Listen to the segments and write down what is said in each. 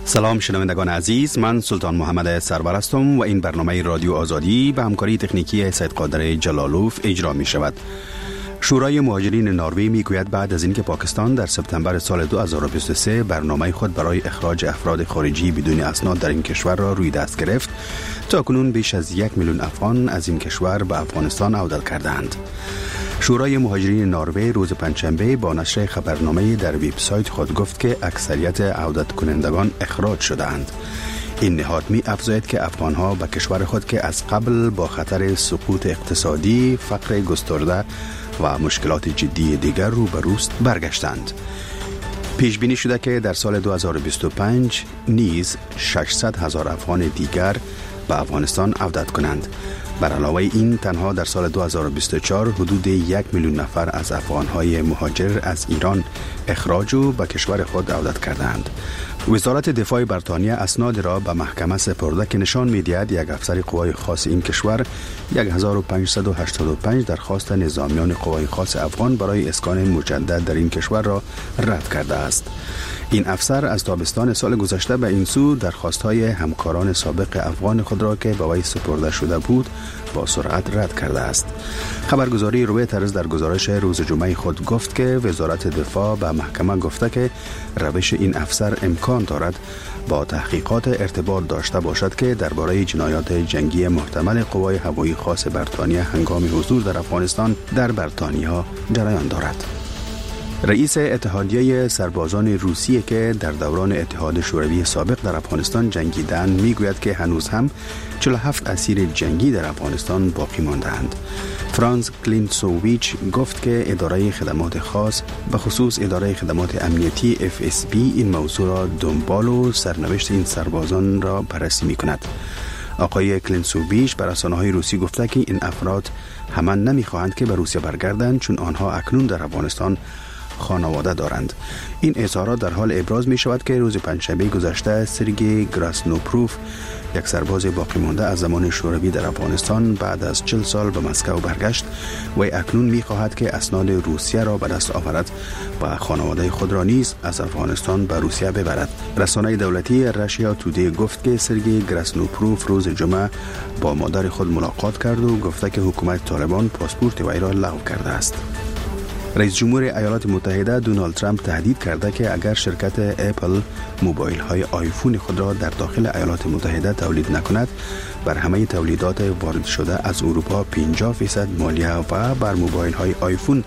سلام شنوندگان عزیز، من سلطان محمد سرور هستم و این برنامه رادیو آزادی به همکاری تکنیکی سید قادر جلالوف اجرا می شود. شورای مهاجرین نروژ می گوید بعد از اینکه پاکستان در سپتامبر سال 2023 برنامه خود برای اخراج افراد خارجی بدون اسناد در این کشور را روی دست گرفت، تاکنون بیش از 1 میلیون افغان از این کشور به افغانستان عودت کردند. شورای مهاجرین نروژ روز پنجشنبه با نشر خبرنامه در وبسایت خود گفت که اکثریت عودت کنندگان اخراج شدند. این نهاد می افزاید که افغانها به کشور خود که از قبل با خطر سقوط اقتصادی، فقر گسترده و مشکلات جدی دیگر روبروست برگشتند. پیش بینی شده که در سال 2025 نیز 600,000 افغان دیگر به افغانستان عودت کنند. بر علاوه این تنها در سال 2024 حدود 1 میلیون نفر از افغانهای مهاجر از ایران اخراج و به کشور خود عودت کردند. وزارت دفاع بریتانیا اسناد را به محکمه سپرده که نشان می‌دهد یک افسر قوای خاص این کشور 1585 درخواست نظامیان قوای خاص افغان برای اسکان مجدد در این کشور را رد کرده است. این افسر از تابستان سال گذشته به این سو درخواست‌های همکاران سابق افغان خود را که به وی سپرده شده بود با سرعت رد کرده است. خبرگزاری رویترز در گزارش روز جمعه خود گفت که وزارت دفاع به محکمه گفته که روش این افسر امکان دارد با تحقیقات ارتباط داشته باشد که درباره جنایات جنگی محتمل قوای هوایی خاص بریتانیا هنگام حضور در افغانستان در بریتانیا جریان دارد. رئیس اتحادیه سربازان روسیه که در دوران اتحاد شوروی سابق در افغانستان جنگیدند میگوید که هنوز هم 47 اسیر جنگی در افغانستان باقی مانده‌اند. فرانز کلینتسوویچ گفت که اداره خدمات خاص به خصوص اداره خدمات امنیتی FSB این موضوع را دنبال و سرنوشت این سربازان را بررسی می‌کند. آقای کلینتسوویچ بر رسانه‌های روسی گفته که این افراد همان نمی‌خواهند که به روسیه برگردند چون آنها اکنون در افغانستان خانواده دارند. این اظهارات در حال ابراز می شود که روز پنجشنبه گذشته سرگئی گراسنوپروف، یک سرباز باقی مانده از زمان شوروی در افغانستان، بعد از 40 سال به مسکو برگشت و اکنون می خواهد که اسناد روسیه را به دست آورد و خانواده خود را نیز از افغانستان به روسیه ببرد. رسانه دولتی رشیا تودی گفت که سرگئی گراسنوپروف روز جمعه با مادر خود ملاقات کرد و گفته که حکومت طالبان پاسپورت وی را لغو کرده است. رئیس جمهور ایالات متحده دونالد ترامپ تهدید کرده که اگر شرکت اپل موبایل های آیفون خود را در داخل ایالات متحده تولید نکند، بر همه تولیدات وارد شده از اروپا 50% مالیه و بر موبایل های آیفون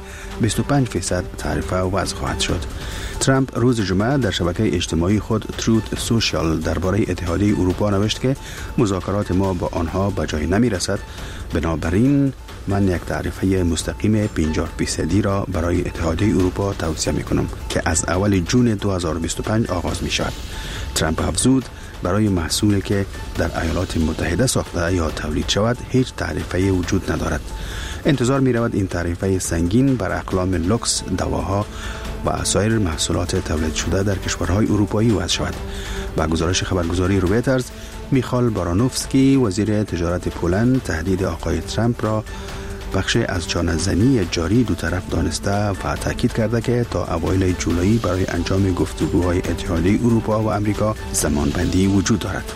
25% تعرفه وضع خواهد شد. ترامپ روز جمعه در شبکه اجتماعی خود تروت سوشیال درباره اتحادیه اروپا نوشت که مذاکرات ما با آنها به جای نمی رسد، بنابراین من یک تعرفه مستقیم 50% را برای اتحادیه اروپا توصیه می کنم که از اول جون 2025 آغاز می شود. ترامپ افزود برای محصولی که در ایالات متحده ساخته یا تولید شود هیچ تعرفه وجود ندارد. انتظار می رود این تعرفه سنگین بر اقلام لوکس، دواها و سایر محصولات تولید شده در کشورهای اروپایی وضع شود. با گزارش خبرگزاری رویترز، میخال بارانوفسکی وزیر تجارت پولند تهدید آقای ترامپ را بخشی از چانه‌زنی جاری دو طرف دانسته و تاکید کرده که تا اوایل جولای برای انجام گفتگوهای اتحادیه اروپا و امریکا زمانبندی وجود دارد.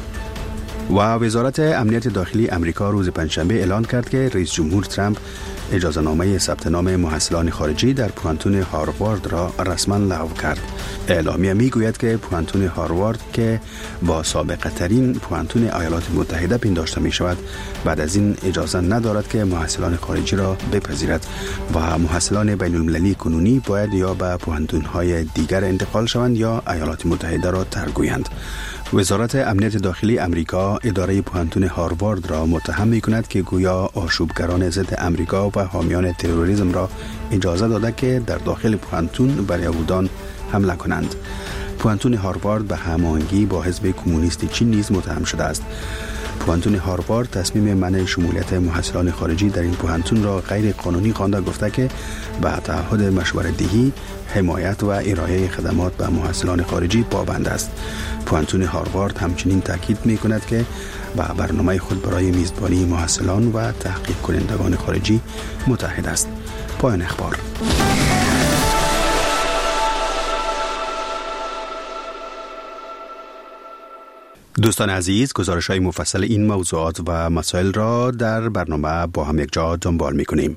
و وزارت امنیت داخلی امریکا روز پنجشنبه اعلان کرد که رئیس جمهور ترامپ اجازه نامه ثبت نام محصلان خارجی در پوانتون هاروارد را رسما لغو کرد. اعلامیه میگوید که پوانتون هاروارد که با سابقه ترین پوانتون ایالات متحده پنداشته می شود، بعد از این اجازه ندارد که محصلان خارجی را بپذیرد و محصلان بین المللی کنونی باید یا به پوانتون های دیگر انتقال شوند یا ایالات متحده را ترک گویند. وزارت امنیت داخلی امریکا اداره پوانتون هاروارد را متهم می‌کند که گویا آشوبگران ضد امریکا و حامیان تروریسم را اجازه داده که در داخل پوانتون بر یهودان حمله کنند. پوانتون هاروارد به هماهنگی با حزب کمونیست چین نیز متهم شده است. پوانتون هاروارد تصمیم منع شمولیت محصلان خارجی در این پوانتون را غیر قانونی خوانده، گفته که به تعهد مشورت‌دهی، حمایت و ارائه خدمات به محصلان خارجی پابند است. پوانتون هاروارد همچنین تاکید می‌کند که با برنامه خود برای میزبانی محصلان و تحقیق کنندگان خارجی متحد است. پایان اخبار. دوستان عزیز، گزارش‌های مفصل این موضوعات و مسائل را در برنامه با هم یک جا دنبال می‌کنیم.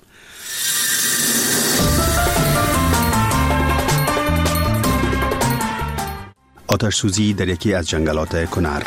آتش سوزی در یکی از جنگلات کنر.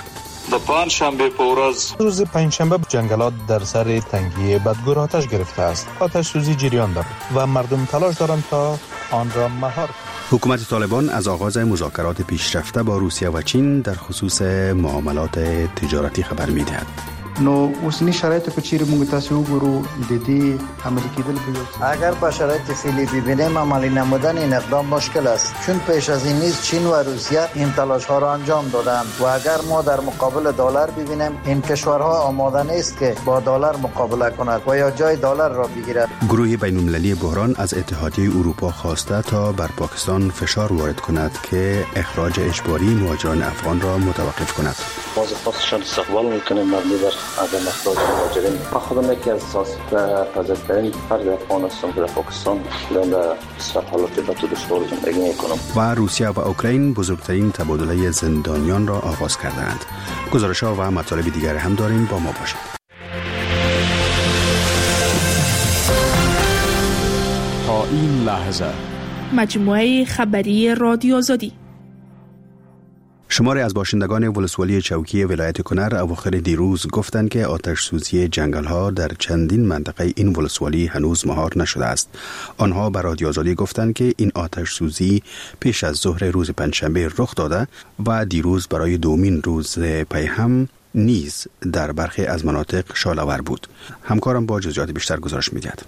روز پنجشنبه جنگلات در سر تنگی بدگور آتش گرفته است. آتش سوزی جریان دارد و مردم تلاش دارند تا آن را مهار کنند. حکومت طالبان از آغاز مذاکرات پیشرفته با روسیه و چین در خصوص معاملات تجارتی خبر می‌دهد. نو اوسنی شرایط که چیرې موږ تاسو وګورو د دې عملی کېدل به اگر با شرایط فعلی ببینیم عملی نمودن این اقدام مشکل است، چون پیش از این نیز چین و روسیه این تلاش ها را انجام دادند و اگر ما در مقابل دلار ببینیم این کشورها آماده نیست که با دلار مقابله کند و یا جای دلار را بگیرد. گروه بین‌المللی بحران از اتحادیه اروپا خواسته تا بر پاکستان فشار وارد کند که اخراج اجباری مهاجران افغان را متوقف کند. باز خاصشان استقبال میکنیم مبنی بر عدم اخراج مهاجرین. من خودم یکی از تازه‌ترین فرد افغان هستم که در پاکستان در بسیار حالات بد و دشوار زندگی میکنم. و روسیه و اوکراین بزرگترین تبادله زندانیان را آغاز کردند. گزارش‌ها و مطالب دیگر هم داریم، با ما باشید. تا این لحظه مجموعه خبری رادیو آزادی. شماری از باشندگان ولسوالی چوکی ولایت کنر اواخر دیروز گفتند که آتش سوزی جنگل‌ها در چندین منطقه این ولسوالی هنوز مهار نشده است. آنها به رادیو آزادی گفتند که این آتش سوزی پیش از ظهر روز پنجشنبه رخ داده و دیروز برای دومین روز پی هم نیز در برخی از مناطق شعله‌ور بود. همکارم با جزئیات بیشتر گزارش می‌دهد.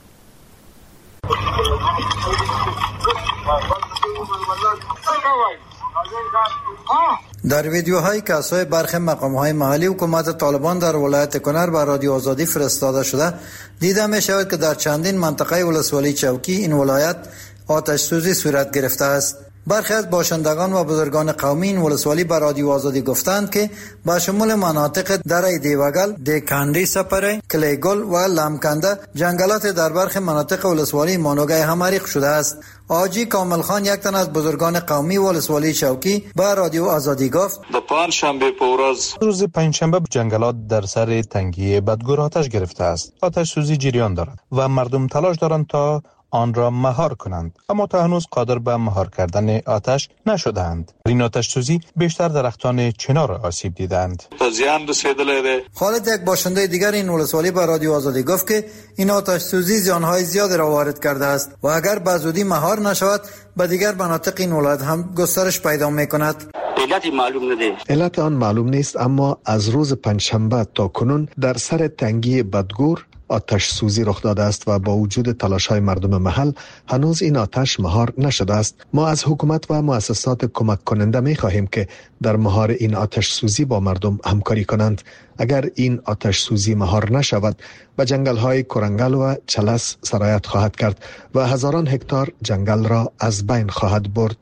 در ویدیوهایی که از سوی برخی مقام‌های محلی حکومت طالبان در ولایت کنر به رادیو آزادی فرستاده شده دیده می شود که در چندین منطقه ولسوالی چوکی این ولایت آتش سوزی صورت گرفته است. برخی از باشندگان و بزرگان قومی این ولسوالی به رادیو آزادی گفتند که با شمول مناطق دره دیوگل، دیکاندی سپره، کلیگل و لامکنده جنگلات در برخی مناطق ولسوالی مانوگه همریخ شده است. آجی کامل خان یک تن از بزرگان قومی ولسوالی چوکی به رادیو آزادی گفت روز پنجشنبه جنگلات در سر تنگی بدگور آتش گرفته است. آتش سوزی جریان دارد و مردم تلاش دارند تا آن را مهار کنند، اما تا هنوز قادر به مهار کردن آتش نشدند. این آتش سوزی بیشتر درختان چنار آسیب دیدند. خالد یک باشنده دیگر این ولسوالی به رادیو آزادی گفت که این آتش سوزی زیانهای زیادی را وارد کرده است و اگر به زودی مهار نشود به دیگر مناطق این ولایت هم گسترش پیدا می‌کند. علت آن معلوم نیست، اما از روز پنجشنبه تا کنون در سر تنگی بدگور آتش سوزی رخ داده است و با وجود تلاش‌های مردم محل هنوز این آتش مهار نشده است. ما از حکومت و مؤسسات کمک کننده می خواهیم که در مهار این آتش سوزی با مردم همکاری کنند. اگر این آتش سوزی مهار نشود به جنگل‌های کرنگل و چلس سرایت خواهد کرد و هزاران هکتار جنگل را از بین خواهد برد.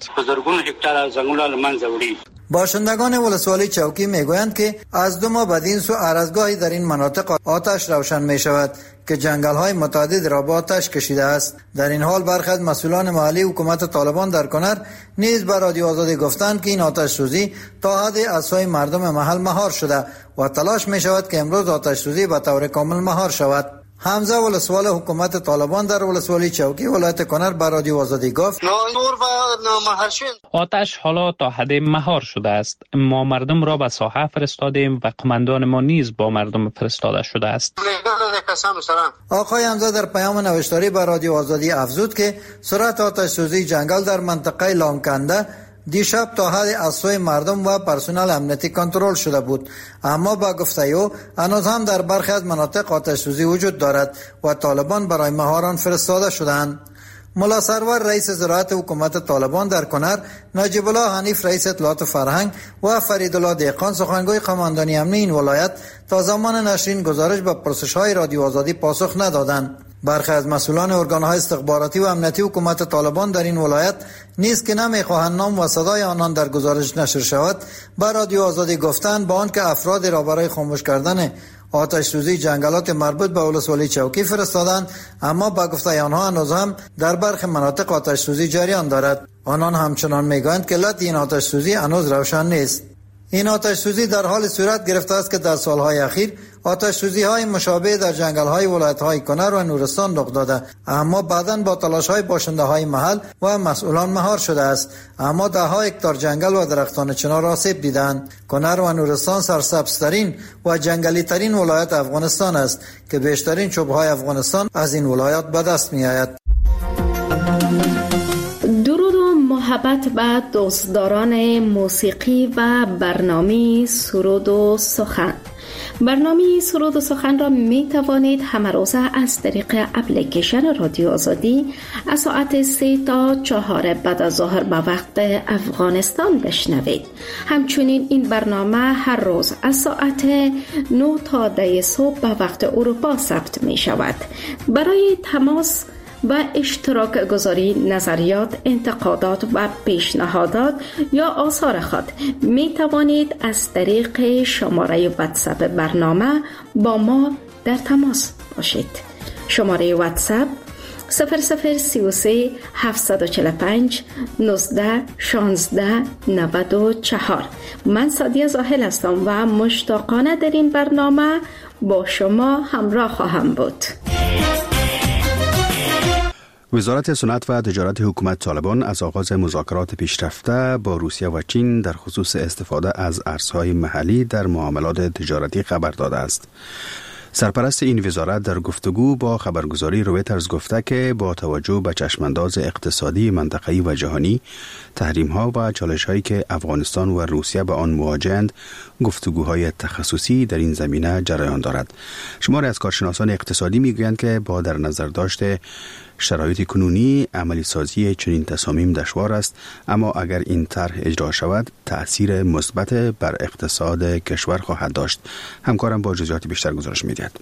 باشندگان ولسوالی چوکی میگویند که از 2 ماه بعد این سو ارزگاهی در این مناطق آتش روشن می شود که جنگل‌های متعدد را با آتش کشیده است. در این حال برخی از مسئولان محلی حکومت طالبان در کنر نیز به رادیو آزادی گفتند که این آتش سوزی تا حد از سوی مردم محل مهار شده و تلاش می شود که امروز آتش سوزی به طور کامل مهار شود. حمزه ولسوال حکومت طالبان در ولسوالی چوکی ولایت کنر به رادیو آزادی گفت آتش حالا تا حد مهار شده است. ما مردم را به ساحه فرستادیم و قماندان ما نیز با مردم فرستاده شده است. آقای حمزه در پیام نوشتاری به رادیو آزادی افزود که سرعت آتش سوزی جنگل در منطقه لامکنده دیشب تا حد از سوی مردم و پرسنل امنیتی کنترل شده بود، اما با گفته او هنوز هم در برخی از مناطق آتش سوزی وجود دارد و طالبان برای مهار آن فرستاده شدند. ملا سرور رئیس زراعت حکومت طالبان در کنر، نجیب الله حنیف رئیس اطلاعات فرهنگ و فرید الله دهقان سخنگوی قماندانی امنی این ولایت تا زمان نشر این گزارش به پرسش‌های رادیو آزادی پاسخ ندادند. برخی از مسئولان ارگان‌های استخباراتی و امنیتی حکومت طالبان در این ولایت نیز که نمی‌خواهند نام و صدای آنان در گزارش نشر شود به رادیو آزادی گفتند با آنکه افراد را برای خاموش کردن آتش سوزی جنگلات مربوط به ولسوالی چوکی فرستادند، اما با گفته آنها هنوز هم در برخی مناطق آتش سوزی جریان دارد. آنان همچنان میگویند که علت این آتش سوزی هنوز روشن نیست. این آتش سوزی در حال صورت گرفته است که در سالهای اخیر آتش سوزی های مشابه در جنگل های ولایت های کنر و نورستان رخ داده، اما بعداً با تلاش های باشنده های محل و مسئولان مهار شده است. اما ده ها هکتار جنگل و درختان چنار آسیب دیدند. کنر و نورستان سرسبزترین و جنگلی ترین ولایت افغانستان است که بیشترین چوب های افغانستان از این ولایت به دست می آید. درود و محبت به دوستداران موسیقی و برنامه سرود و سخن. برنامه سرود و سخن را می توانید همه روزه از طریق اپلیکیشن رادیو آزادی از ساعت 3 تا 4 بعد از ظهر به وقت افغانستان بشنوید. همچنین این برنامه هر روز از ساعت 9 تا 10 صبح به وقت اروپا ثبت می شود. برای تماس و اشتراک گذاری نظریات، انتقادات و پیشنهادات یا آثار خود می توانید از طریق شماره واتساپ برنامه با ما در تماس باشید. شماره واتساپ 0033 745 19 16 94. من سادیه زاهل هستم و مشتاقانه در این برنامه با شما همراه خواهم بود. وزارت صنعت و تجارت حکومت طالبان از آغاز مذاکرات پیشرفته با روسیه و چین در خصوص استفاده از ارزهای محلی در معاملات تجارتی خبر داده است. سرپرست این وزارت در گفتگو با خبرگزاری رویترز گفته که با توجه به چشمانداز اقتصادی منطقه‌ای و جهانی، تحریم‌ها و چالش‌هایی که افغانستان و روسیه به آن مواجه‌اند، گفتگوهای تخصصی در این زمینه جریان دارد. شماری از کارشناسان اقتصادی می‌گویند که با در نظر داشته شرایط کنونی عملی سازی چنین تصامیم دشوار است، اما اگر این طرح اجرا شود تأثیر مثبت بر اقتصاد کشور خواهد داشت. همکارم با جزئیات بیشتر گزارش می‌دهد.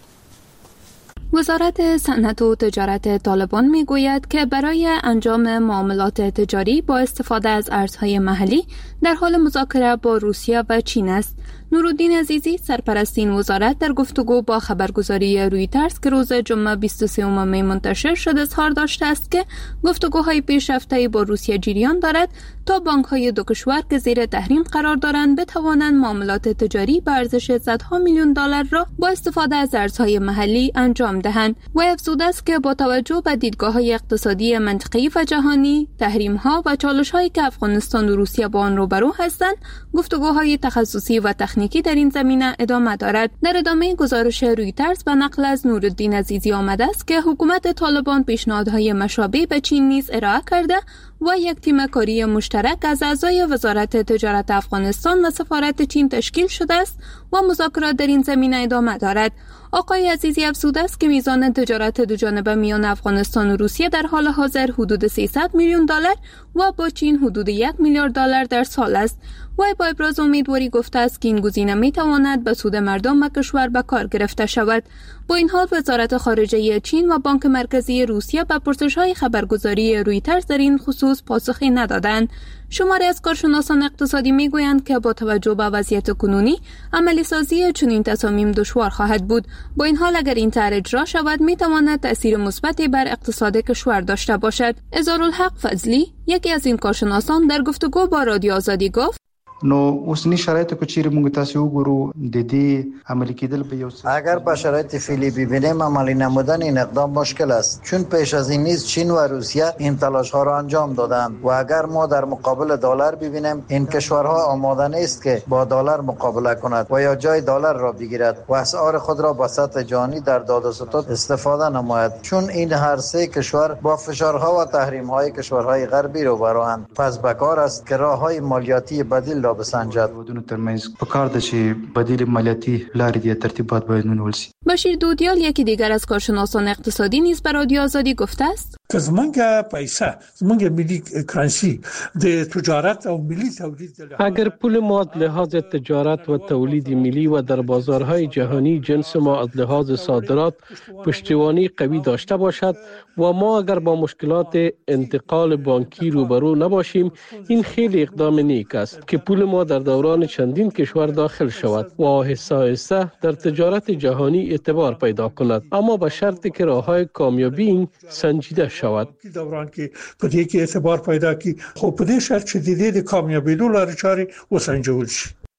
وزارت صنعت و تجارت طالبان میگوید که برای انجام معاملات تجاری با استفاده از ارزهای محلی در حال مذاکره با روسیه و چین است. نورالدین عزیزی سرپرست این وزارت در گفتگو با خبرگزاری رویترز که روز جمعه 23 می منتشر شد اظهار داشته است که گفتگوهای پیشرفته با روسیه جریان دارد تا بانک‌های دو کشور که زیر تحریم قرار دارند بتوانند معاملات تجاری به ارزش صدها میلیون دلار را با استفاده از ارزهای محلی انجام دهند. و افزوده است که با توجه به دیدگاه‌های اقتصادی منطقه‌ای و جهانی، تحریم‌ها و چالش‌هایی که افغانستان و روسیه با آن روبرو هستند، گفتگوهای تخصصی و تکنیکی در این زمینه ادامه دارد. در ادامه گزارش رویترز به نقل از نورالدین عزیزی آمده است که حکومت طالبان پیشنهادهای مشابه به چین نیز ارائه کرده و یک تیم کاری مشترک از اعضای وزارت تجارت افغانستان و سفارت چین تشکیل شده است و مذاکرات در این زمینه ادامه دارد. آقای عزیزی افزوده است که میزان تجارت دوجانبه میان افغانستان و روسیه در حال حاضر حدود 300 میلیون دلار و با چین حدود 1 میلیارد دلار در سال است. و با ابراز امیدواری گفته است که این گزینه میتواند به سود مردم و کشور به کار گرفته شود. با این حال وزارت خارجه چین و بانک مرکزی روسیه به پرسش‌های خبرگزاری رویترز در این خصوص پاسخی ندادند. شماری از کارشناسان اقتصادی میگویند که با توجه به وضعیت کنونی عملی سازی چنین تصامیم دشوار خواهد بود. با این حال اگر این طرح اجرا شود میتواند تأثیر مثبتی بر اقتصاد کشور داشته باشد. عزارالحق فضلی یکی از این کارشناسان در گفتگو با رادیو آزادی گفت: نو اوسنی شرایط کو چیرې موږ تاسو وګورو د دې عملی کېدل به یو اگر با شرایط فعلی ببینیم عملی نمودن این اقدام مشکل است، چون پیش از این نیز چین و روسیه این تلاش ها را انجام دادند و اگر ما در مقابل دلار ببینیم این کشورها آماده نیست که با دلار مقابله کند و یا جای دلار را بگیرد و اسعار خود را با سطح جهانی در داد و ستد استفاده نماید، چون این هر سه کشور با فشارها و تحریم‌های کشورهای غربی روبروند. پس بکار است که راه‌های مالیاتی بدیل بسنجد. ودونو ترمنځ په کار د چې بدیل مالیاتی لارې دي ترتیبات باید ونیول شي. بشیر دودیال یکی دیگر از کارشناسان اقتصادی نیز به رادیو آزادی گفته است: که زمونږ پیسه زمونږ ملی کرنسی د تجارت او ملی تولید اگر پول ما از لحاظ تجارت و تولید ملی و در بازارهای جهانی جنس ما از لحاظ صادرات پشتیبانی قوی داشته باشد و ما اگر با مشکلات انتقال بانکی روبرو نباشیم، این خیلی اقدام نیک است که پول ما در دوران چندین کشور داخل شود و آهسته آهسته در تجارت جهانی اعتبار پیدا کند، اما به شرطی که راههای کامیابی این سنجیده شود. دوران کې په دې کې اعتبار پیدا کی، خو په دې شرط چې د کامیابی لپاره چارې وسنجول شي.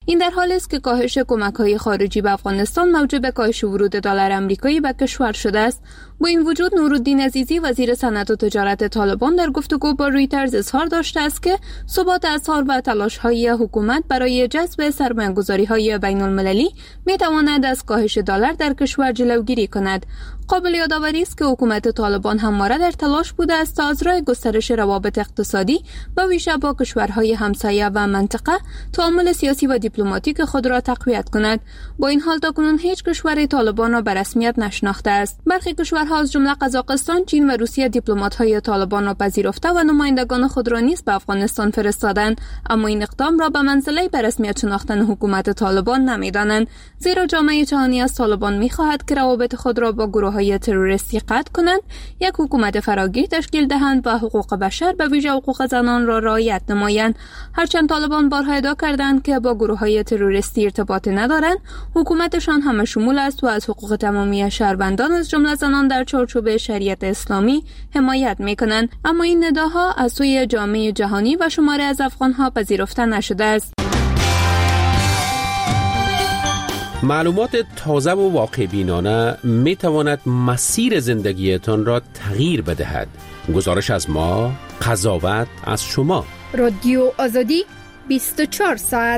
این در حالی است که کاهش کمک‌های خارجی به افغانستان موجب کاهش ورود دلار آمریکایی به کشور شده است. با این وجود نورالدین عزیزی وزیر صنعت و تجارت طالبان در گفتگو با رویترز اظهار داشته است که ثبات اسعار و تلاش‌های حکومت برای جذب سرمایه‌گذاری‌های بین‌المللی می‌تواند از کاهش دلار در کشور جلوگیری کند. قابل یادآوری است که حکومت طالبان همواره در تلاش بوده است تا از راه گسترش روابط اقتصادی به ویژه با کشورهای همسایه و منطقه تعامل سیاسی و دیپلماتیک خود را تقویت کند. با این حال تاکنون هیچ کشور طالبان را به رسمیت نشناخته است. برخی کشورها از جمله قزاقستان، چین و روسیه دیپلمات‌های طالبان را پذیرفته و نمایندگان خود را نیز به افغانستان فرستادند، اما این اقدام را به منزله به رسمیت شناختن حکومت طالبان نمی‌دانند، زیرا جامعه جهانی از طالبان می‌خواهد که روابط خود را با گروه‌های تروریستی قطع کنند، یک حکومت فراگیر تشکیل دهند و حقوق بشر به ویژه حقوق زنان را رعایت نمایند. هرچند طالبان بارها ادعا کردند که با گروه‌های تروریستی ارتباطی ندارند، حکومتشان همه شمول است و از حقوق تمامی شهروندان از جمله زنان در چارچوب شریعت اسلامی حمایت می‌کنند، اما این نداها از سوی جامعه جهانی و شماری از افغان‌ها پذیرفته نشده است. معلومات تازه و واقع بینانه می تواند مسیر زندگیتان را تغییر بدهد. گزارش از ما، قضاوت از شما. رادیو آزادی 24 ساعت.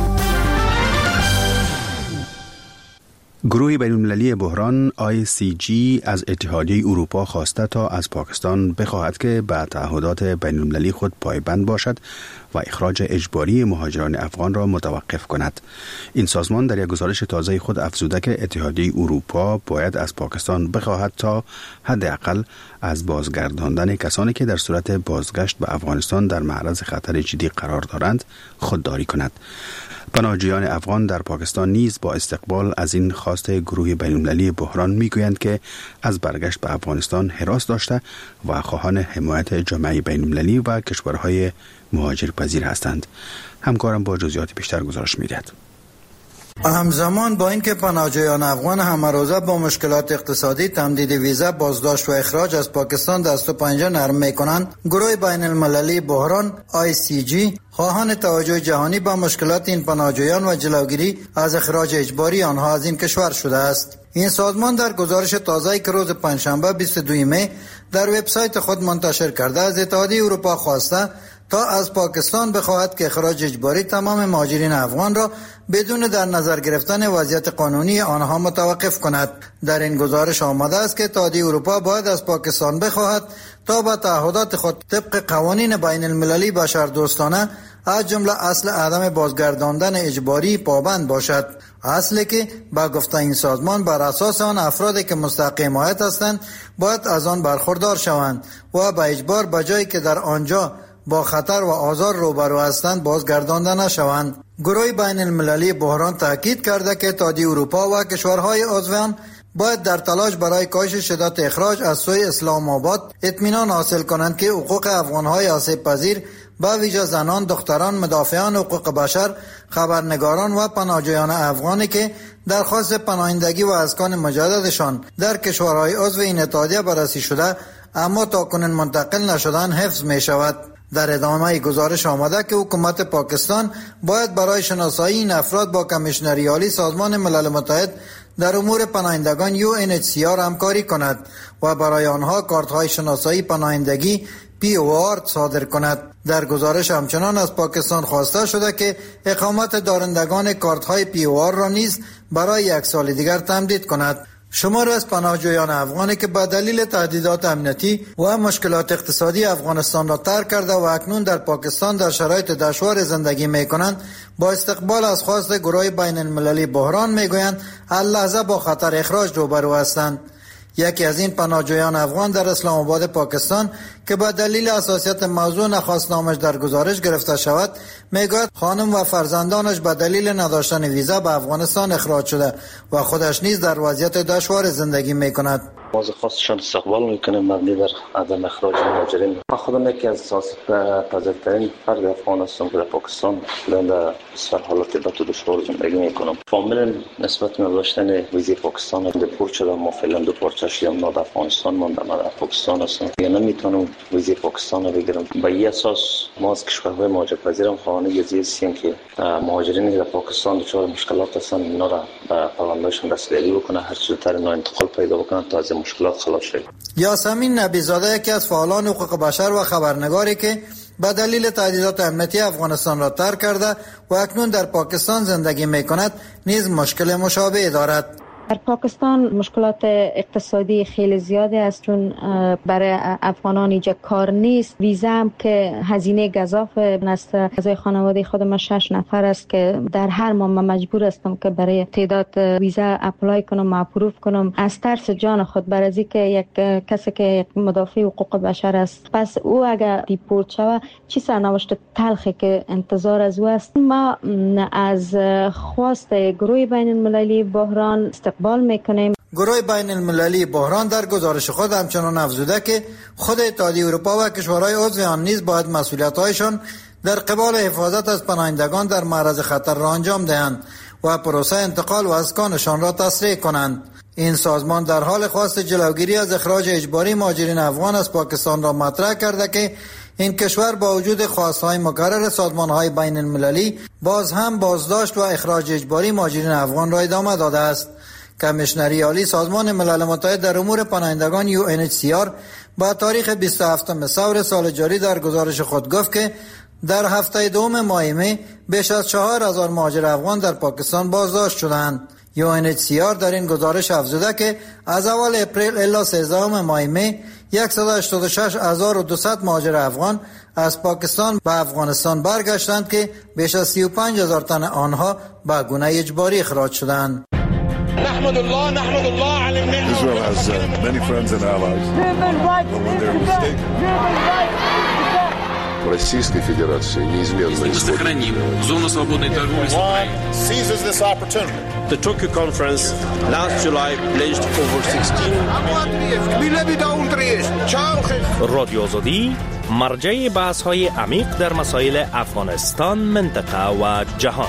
گروه بین‌المللی بحران ICG از اتحادیه اروپا خواسته تا از پاکستان بخواهد که به تعهدات بین‌المللی خود پایبند باشد و اخراج اجباری مهاجران افغان را متوقف کند. این سازمان در یک گزارش تازه خود افزوده که اتحادیه اروپا باید از پاکستان بخواهد تا حداقل از بازگرداندن کسانی که در صورت بازگشت به افغانستان در معرض خطر جدی قرار دارند خودداری کند. پناهجویان افغان در پاکستان نیز با استقبال از این خواست گروه بین‌المللی بحران میگویند که از برگشت به افغانستان هراس داشته و خواهان حمایت جامعه بین‌المللی و کشورهای مهاجرپذیر هستند. همکارم با جزئیات بیشتر گزارش می‌دهد. همزمان با اینکه پناهجویان افغان همروزه با مشکلات اقتصادی، تمدید ویزا، بازداشت و اخراج از پاکستان دست و پنجه نرم میکنند، گروه بین المللی بحران ICG خواهان توجه جهانی با مشکلات این پناهجویان و جلوگیری از اخراج اجباری آنها از این کشور شده است. این سازمان در گزارش تازه‌ای که روز پنجشنبه 22 می در وبسایت خود منتشر کرده از اتحادیه اروپا خواسته تا از پاکستان بخواهد که اخراج اجباری تمام مهاجرین افغان را بدون در نظر گرفتن وضعیت قانونی آنها متوقف کند. در این گزارش آمده است که اتحادیه اروپا باید از پاکستان بخواهد تا به تعهدات خود طبق قوانین بین المللی بشردوستانه از جمله اصل عدم بازگرداندن اجباری پابند باشد، اصلی که با گفته این سازمان بر اساس آن افرادی که مستحق حمایت هستند باید از آن برخوردار شوند و به اجبار به جایی که در آنجا با خطر و آزار روبرو هستند بازگردانده نشوند. گروه بین المللی بحران تاکید کرده که اتحادیه اروپا و کشورهای عضو باید در تلاش برای کاهش شدت اخراج از سوی اسلام آباد اطمینان حاصل کنند که حقوق افغانهای آسیب پذیر به ویژه زنان، دختران، مدافعان حقوق بشر، خبرنگاران و پناهجویان افغانی که درخواست پناهندگی و اسکان مجددشان در کشورهای عضو این اتحادیه بررسی شده اما تاکنون منتقل نشدن حفظ می شود. در ادامه گزارش آمده که حکومت پاکستان باید برای شناسایی این افراد با کمیشنری عالی سازمان ملل متحد در امور پناهندگان UNHCR همکاری کند و برای آنها کارت‌های شناسایی پناهندگی POR صادر کند. در گزارش همچنان از پاکستان خواسته شده که اقامت دارندگان کارت‌های POR را نیز برای 1 سال دیگر تمدید کند. شمار از پناهجویان افغانی که به دلیل تهدیدات امنیتی و مشکلات اقتصادی افغانستان را ترک کرده و اکنون در پاکستان در شرایط دشوار زندگی می‌کنند، با استقبال از خواست گروه بین المللی بحران می‌گویند هر لحظه با خطر اخراج روبرو هستند. یکی از این پناهجویان افغان در اسلام آباد پاکستان که به دلیل حساسیت موضوع نخواست نامش در گزارش گرفته شود میگوید خانم و فرزندانش به دلیل نداشتن ویزا به افغانستان اخراج شده و خودش نیز در وضعیت دشوار زندگی میکند. موضوع خاصشان استقبال میکنه مبنی بر عدم اخراج مهاجرین. من خودم یکی از تازه‌ترین فرد افغان هستم که در پاکستان در بسیار حالات بد و دشوار زندگی میکنم. فامیلم نسبت به داشتن ویزای پاکستان دپورت شدم. ما فعلا 2 پارچه‌اش یا در افغانستان ماندم، در پاکستان هستم. یعنی نمیتونم ویزای پاکستان رو بگیرم. به این اساس ما از کشورهای مهاجرپذیرم خواهان گزیده هستیم که مهاجرین در پاکستان دچار مشکلات هستند، اینا را به پروندهشون رسیدگی بکنه، هر چه زودتر اینا انتقال پیدا بکنن تا از مشکلات خلاص شد. یاسمین نبیزاده یکی از فعالان حقوق بشر و خبرنگاری که به دلیل تهدیدات امنیتی افغانستان را ترک کرده و اکنون در پاکستان زندگی می‌کند نیز مشکل مشابه دارد. در پاکستان مشکلات اقتصادی خیلی زیاده است، چون برای افغانان اینجا کار نیست. ویزا هم که هزینه گزاف است. اعضای خانواده خودم 6 نفر است که در هر ماه مجبور هستم که برای تعداد ویزا اپلای کنم، اپروو کنم، از ترس جان خود، برای اینکه یک کسی که یک مدافع حقوق بشر است، پس او اگر دیپورت شود چی سرنوشت تلخی که انتظار از او است. ما از خواست گروه بین المللی بحران استقبال میکنیم. گروه بین المللی بحران در گزارش خود همچنان افزوده که خود اتحادیه اروپا و کشورهای عضو آن نیز باید مسئولیت‌هایشان در قبال حفاظت از پناهندگان در معرض خطر را انجام دهند و پروسه انتقال و اسکانشان را تسریع کنند. این سازمان در حال خواست جلوگیری از اخراج اجباری مهاجرین افغان از پاکستان را مطرح کرده که این کشور با وجود خواستهای مکرر سازمانهای بین المللی باز هم بازداشت و اخراج اجباری مهاجرین افغان را ادامه داده است. کمیشنری عالی سازمان ملل متحد در امور پناهندگان UNHCR با تاریخ 27 ثور سال جاری در گزارش خود گفت که در هفته دوم ماه می بیش از 4000 مهاجر افغان در پاکستان بازداشت شدند. UNHCR در این گزارش افزوده که از اول اپریل الی 13 ماه می 186,200 مهاجر افغان از پاکستان به افغانستان برگشتند که بیش از 35,000 تن آنها به گونه اجباری اخراج شدند. نحمد الله على النعمة. Israel has many friends and allies. But when they're mistaken. Российской Федерации неизменно сохраним зону свободной торговли с Украиной. Seizes this opportunity. The Tokyo conference last July pledged over 16 رادیو آزادی مرجع بحث‌های عمیق در مسائل افغانستان، منطقه و جهان.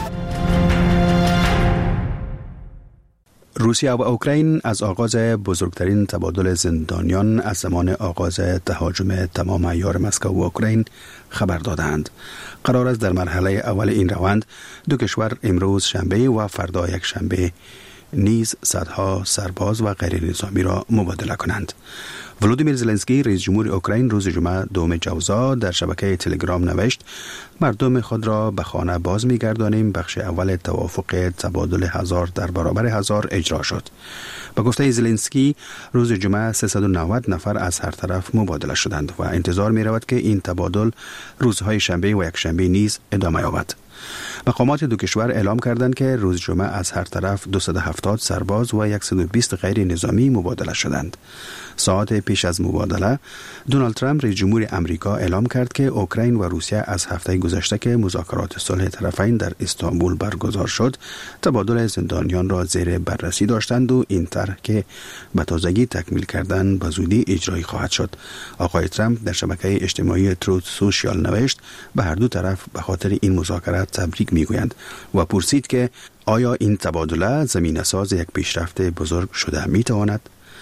روسیه و اوکراین از آغاز بزرگترین تبادل زندانیان از زمان آغاز تهاجم تمام عیار مسکو و اوکراین خبر دادند. قرار است در مرحله اول این روند 2 کشور امروز شنبه و فردا یک شنبه نیز صدها سرباز و غیر نظامی را مبادله کنند. ولودیمیر زلنسکی رئیس جمهور اوکراین روز جمعه 2 جوزا در شبکه تلگرام نوشت مردم خود را به خانه باز می‌گردانیم. بخش اول توافق تبادل 1000 در برابر 1000 اجرا شد. با گفته زلنسکی روز جمعه 390 نفر از هر طرف مبادله شدند و انتظار می‌رود که این تبادل روزهای شنبه و یک شنبه نیز ادامه یابد. مقامات 2 کشور اعلام کردند که روز جمعه از هر طرف 270 سرباز و 120 غیر نظامی مبادله شدند. ساعت پیش از مبادله دونالد ترامپ رئیس جمهور امریکا اعلام کرد که اوکراین و روسیه از هفته گذشته که مذاکرات صلح طرفین در استانبول برگزار شد تبادل زندانیان را زیر بررسی داشتند و این طرح که به تازگی تکمیل کردن به زودی اجرایی خواهد شد. آقای ترامپ در شبکه اجتماعی تروت سوشیال نوشت به هر دو طرف به خاطر این مذاکرات تبریک میگویند و پرسید که آیا این تبادله زمینه‌ساز یک پیشرفت بزرگ شده میتواند؟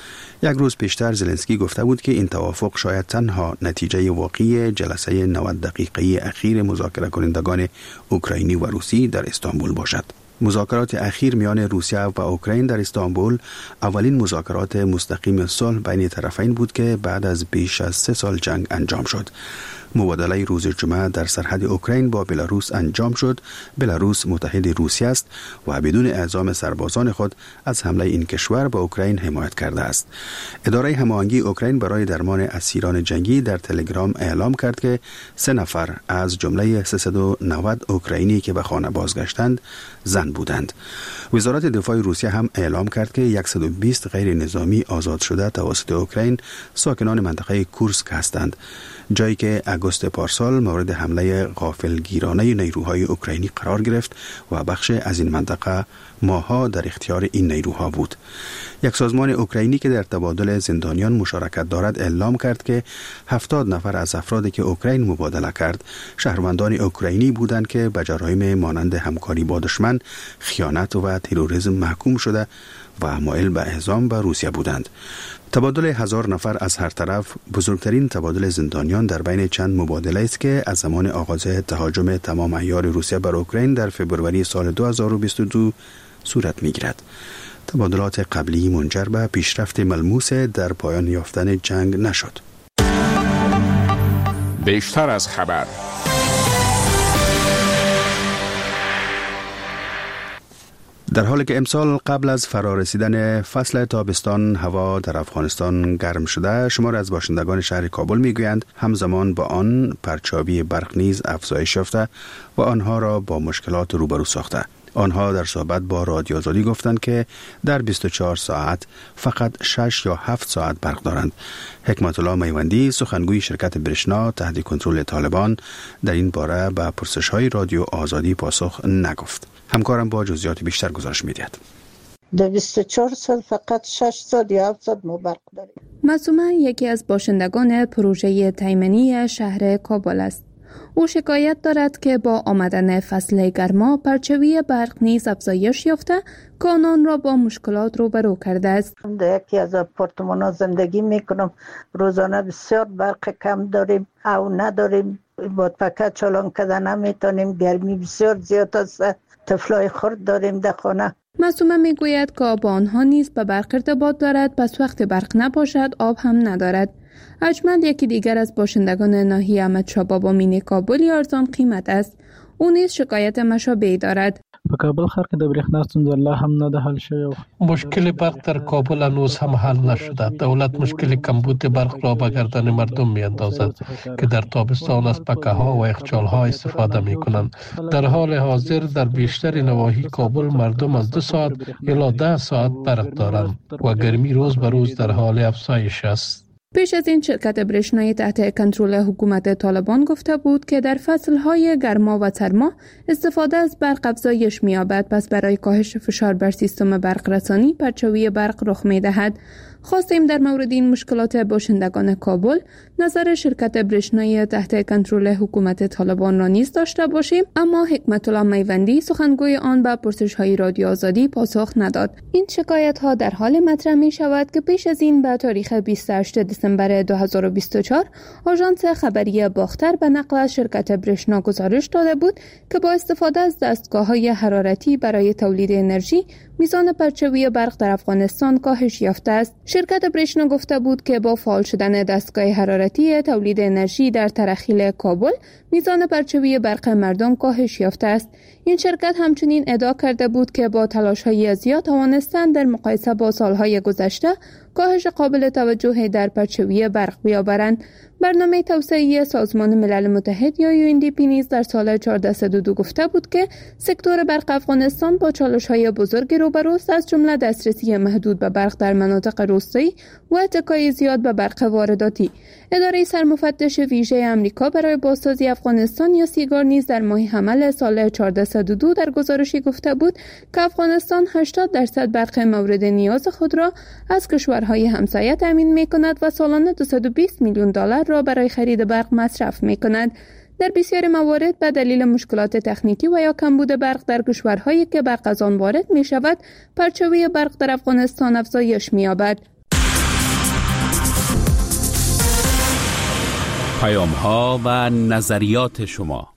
یک روز پیشتر زلنسکی گفته بود که این توافق شاید تنها نتیجه واقعی جلسه 90 دقیقه‌ای اخیر مذاکره کنندگان اوکراینی و روسی در استانبول باشد. مذاکرات اخیر میان روسیه و اوکراین در استانبول اولین مذاکرات مستقیم صلح بین طرفین بود که بعد از بیش از 3 سال جنگ انجام شد. مبادله روز جمعه در سرحد اوکراین با بلاروس انجام شد. بلاروس متحد روسیه است و بدون اعزام سربازان خود از حمله این کشور به اوکراین حمایت کرده است. اداره هماهنگی اوکراین برای درمان اسیران جنگی در تلگرام اعلام کرد که 3 نفر از جمله 390 اوکراینی که به خانه بازگشتند زن بودند. وزارت دفاع روسیه هم اعلام کرد که 120 غیر نظامی آزاد شده توسط اوکراین ساکنان منطقه کورسک هستند، جایی که آگوست پارسال مورد حمله غافلگیرانه نیروهای اوکراینی قرار گرفت و بخش از این منطقه ماها در اختیار این نیروها بود. یک سازمان اوکراینی که در تبادل زندانیان مشارکت دارد اعلام کرد که 70 نفر از افرادی که اوکراین مبادله کرد شهروندان اوکراینی بودند که به جرایم مانند همکاری با دشمن، خیانت و تروریسم محکوم شده و مایل به اعزام به روسیه بودند. تبادل 1000 نفر از هر طرف بزرگترین تبادل زندانیان در بین چند مبادله است که از زمان آغاز تهاجم تمام عیار روسیه بر اوکراین در فوریه سال 2022 صورت می‌گیرد. تبادلات قبلی منجر به پیشرفت ملموس در پایان یافتن جنگ نشد. بیشتر از خبر. در حالی که امسال قبل از فرارسیدن فصل تابستان هوا در افغانستان گرم شده، شمار از باشندگان شهر کابل میگویند همزمان با آن پرچاوی برق نیز افزایش یافته و آنها را با مشکلات روبرو ساخته. آنها در صحبت با رادیو آزادی گفتند که در 24 ساعت فقط 6 یا 7 ساعت برق دارند. حکمت الله میوندی سخنگوی شرکت برشنا تحت کنترل طالبان در این باره به پرسش‌های رادیو آزادی پاسخ نگفت. همکارم با جزئیات بیشتر گزارش می‌دهد. در 24 ساعت فقط 6 ساعت یا 7 ساعت ما برق داریم. معصومه یکی از باشندگان پروژه تیمنی شهر کابل است. او شکایت دارد که با آمدن فصل گرما پرچاوی برق نیز افزایش یافته که آنان را با مشکلات روبرو کرده است. در یکی از آپارتمان‌ها زندگی میکنم. روزانه بسیار برق کم داریم او نداریم. با پکه چالان کردن نمیتونیم. گرمی بسیار زیاد است. طفلای خرد داریم در خانه. معصومه میگوید که آب آنها نیز به برق ارتباط دارد، پس وقت برق نباشد آب هم ندارد. اجمل یکی دیگر از باشندگان ناحیه احمد شاه بابا مینی کابل ارزان قیمت است. او نیز شکایت مشابهی دارد. په کابل ښار کې د برېښنا ستونزه لا هم نه ده حل شوې. مشکل برق در کابل هنوز هم حل نشده. دولت مشکل کمبود برق را به گردن مردم میاندازد که در تابستان از پکه ها و یخچال ها استفاده می کنند. در حال حاضر در بیشتر نواحی کابل مردم از 2 ساعت الی 10 ساعت برق دارند و گرمی روز به روز در حال افزایش است. پیش از این شرکت برشنایی تحت کنترل حکومت طالبان گفته بود که در فصلهای گرما و سرما استفاده از برق افزایش می‌یابد، پس برای کاهش فشار بر سیستم برق رسانی پرچاوی برق رخ می‌دهد. خواستیم در مورد این مشکلات باشندگان کابل نظر شرکت برشنایی تحت کنترل حکومت طالبان را نیز داشته باشیم، اما حکمت الله میوندی سخنگوی آن به پرسش‌های رادیو آزادی پاسخ نداد. این شکایت‌ها در حال مطرح می‌شود که پیش از این به تاریخ 28 دسامبر 2024 آژانس خبری باختر به نقل از شرکت برشنا گزارش داده بود که با استفاده از دستگاه‌های حرارتی برای تولید انرژی میزان پرچاوی برق در افغانستان کاهش یافته است. شرکت برشنا گفته بود که با فعال شدن دستگاه حرارتی تولید انرژی در ترخیل کابل میزان پرچاوی برق مردم کاهش یافته است. این شرکت همچنین ادعا کرده بود که با تلاش‌های زیاد توانستند در مقایسه با سالهای گذشته کاهش قابل توجهی در پرچاوی برق بیاورند. برنامه توسعه سازمان ملل متحد یا UNDP نیز در سال 1402 گفته بود که سکتور برق افغانستان با چالش‌های بزرگی روبروست، از جمله دسترسی محدود به برق در مناطق روستایی و اتکای زیاد به برق وارداتی. اداره سرمفتش ویژه آمریکا برای بازسازی افغانستان یا سیگار نیز در ماه حمل سال 1402 در گزارشی گفته بود که افغانستان 80% برق مورد نیاز خود را از کشورهای همسایه تامین می‌کند و سالانه 220 میلیون دلار را برای خرید برق مصرف می‌کند. در بسیاری موارد به دلیل مشکلات تکنیکی و یا کمبود برق در کشورهایی که برق از آن وارد می‌شود، پرچاوی برق در افغانستان افزایش می‌یابد. پیام‌ها و نظریات شما.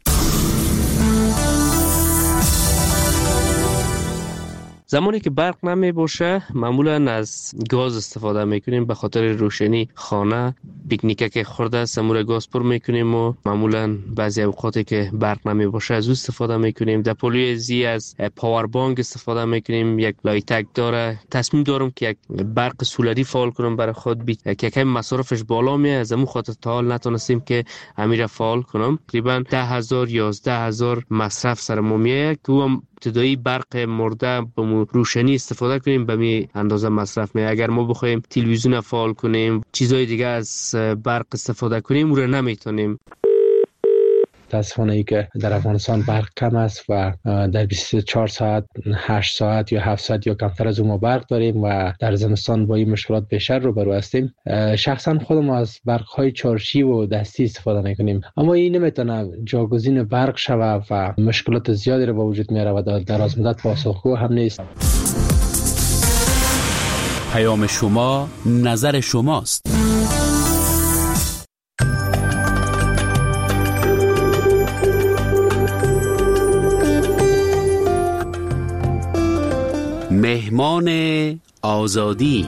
زمانی که برق نمی باشه معمولا از گاز استفاده میکنیم به خاطر روشنی خانه. پیکنیک که خورده سمور گاز پر میکنیم و معمولا بعضی اوقاتی که برق نمی باشه از او استفاده میکنیم. در پولیزی از پاور بانک استفاده میکنیم. یک لایتک داره. تصمیم دارم که یک برق سولری فعال کنم برای خود که کمی مصرفش بالا میاد، از همون خاطر تا حال نتونستیم که امیر فعال کنم. تقریبا 10,000 11,000 مصرف سر ما میاد که هم ابتدایی برق مرده به روشنی استفاده کنیم به می اندازه مصرف می. اگر ما بخوایم تلویزیون فعال کنیم چیزای دیگه از برق استفاده کنیم او را نمیتونیم. متاسفانه ای که در افغانستان برق کم است و در 24 ساعت 8 ساعت یا 7 ساعت یا کمتر از اون ما برق داریم و در زمستان با این مشکلات بیشتر روبرو هستیم. شخصا خودم از برق های چارشی و دستی استفاده میکنیم، اما این نمیتونه جاگزین برق شود و مشکلات زیادی رو به وجود میاره و در دراز مدت پاسخگو هم نیست. پیام شما نظر شماست. مهمان آزادی.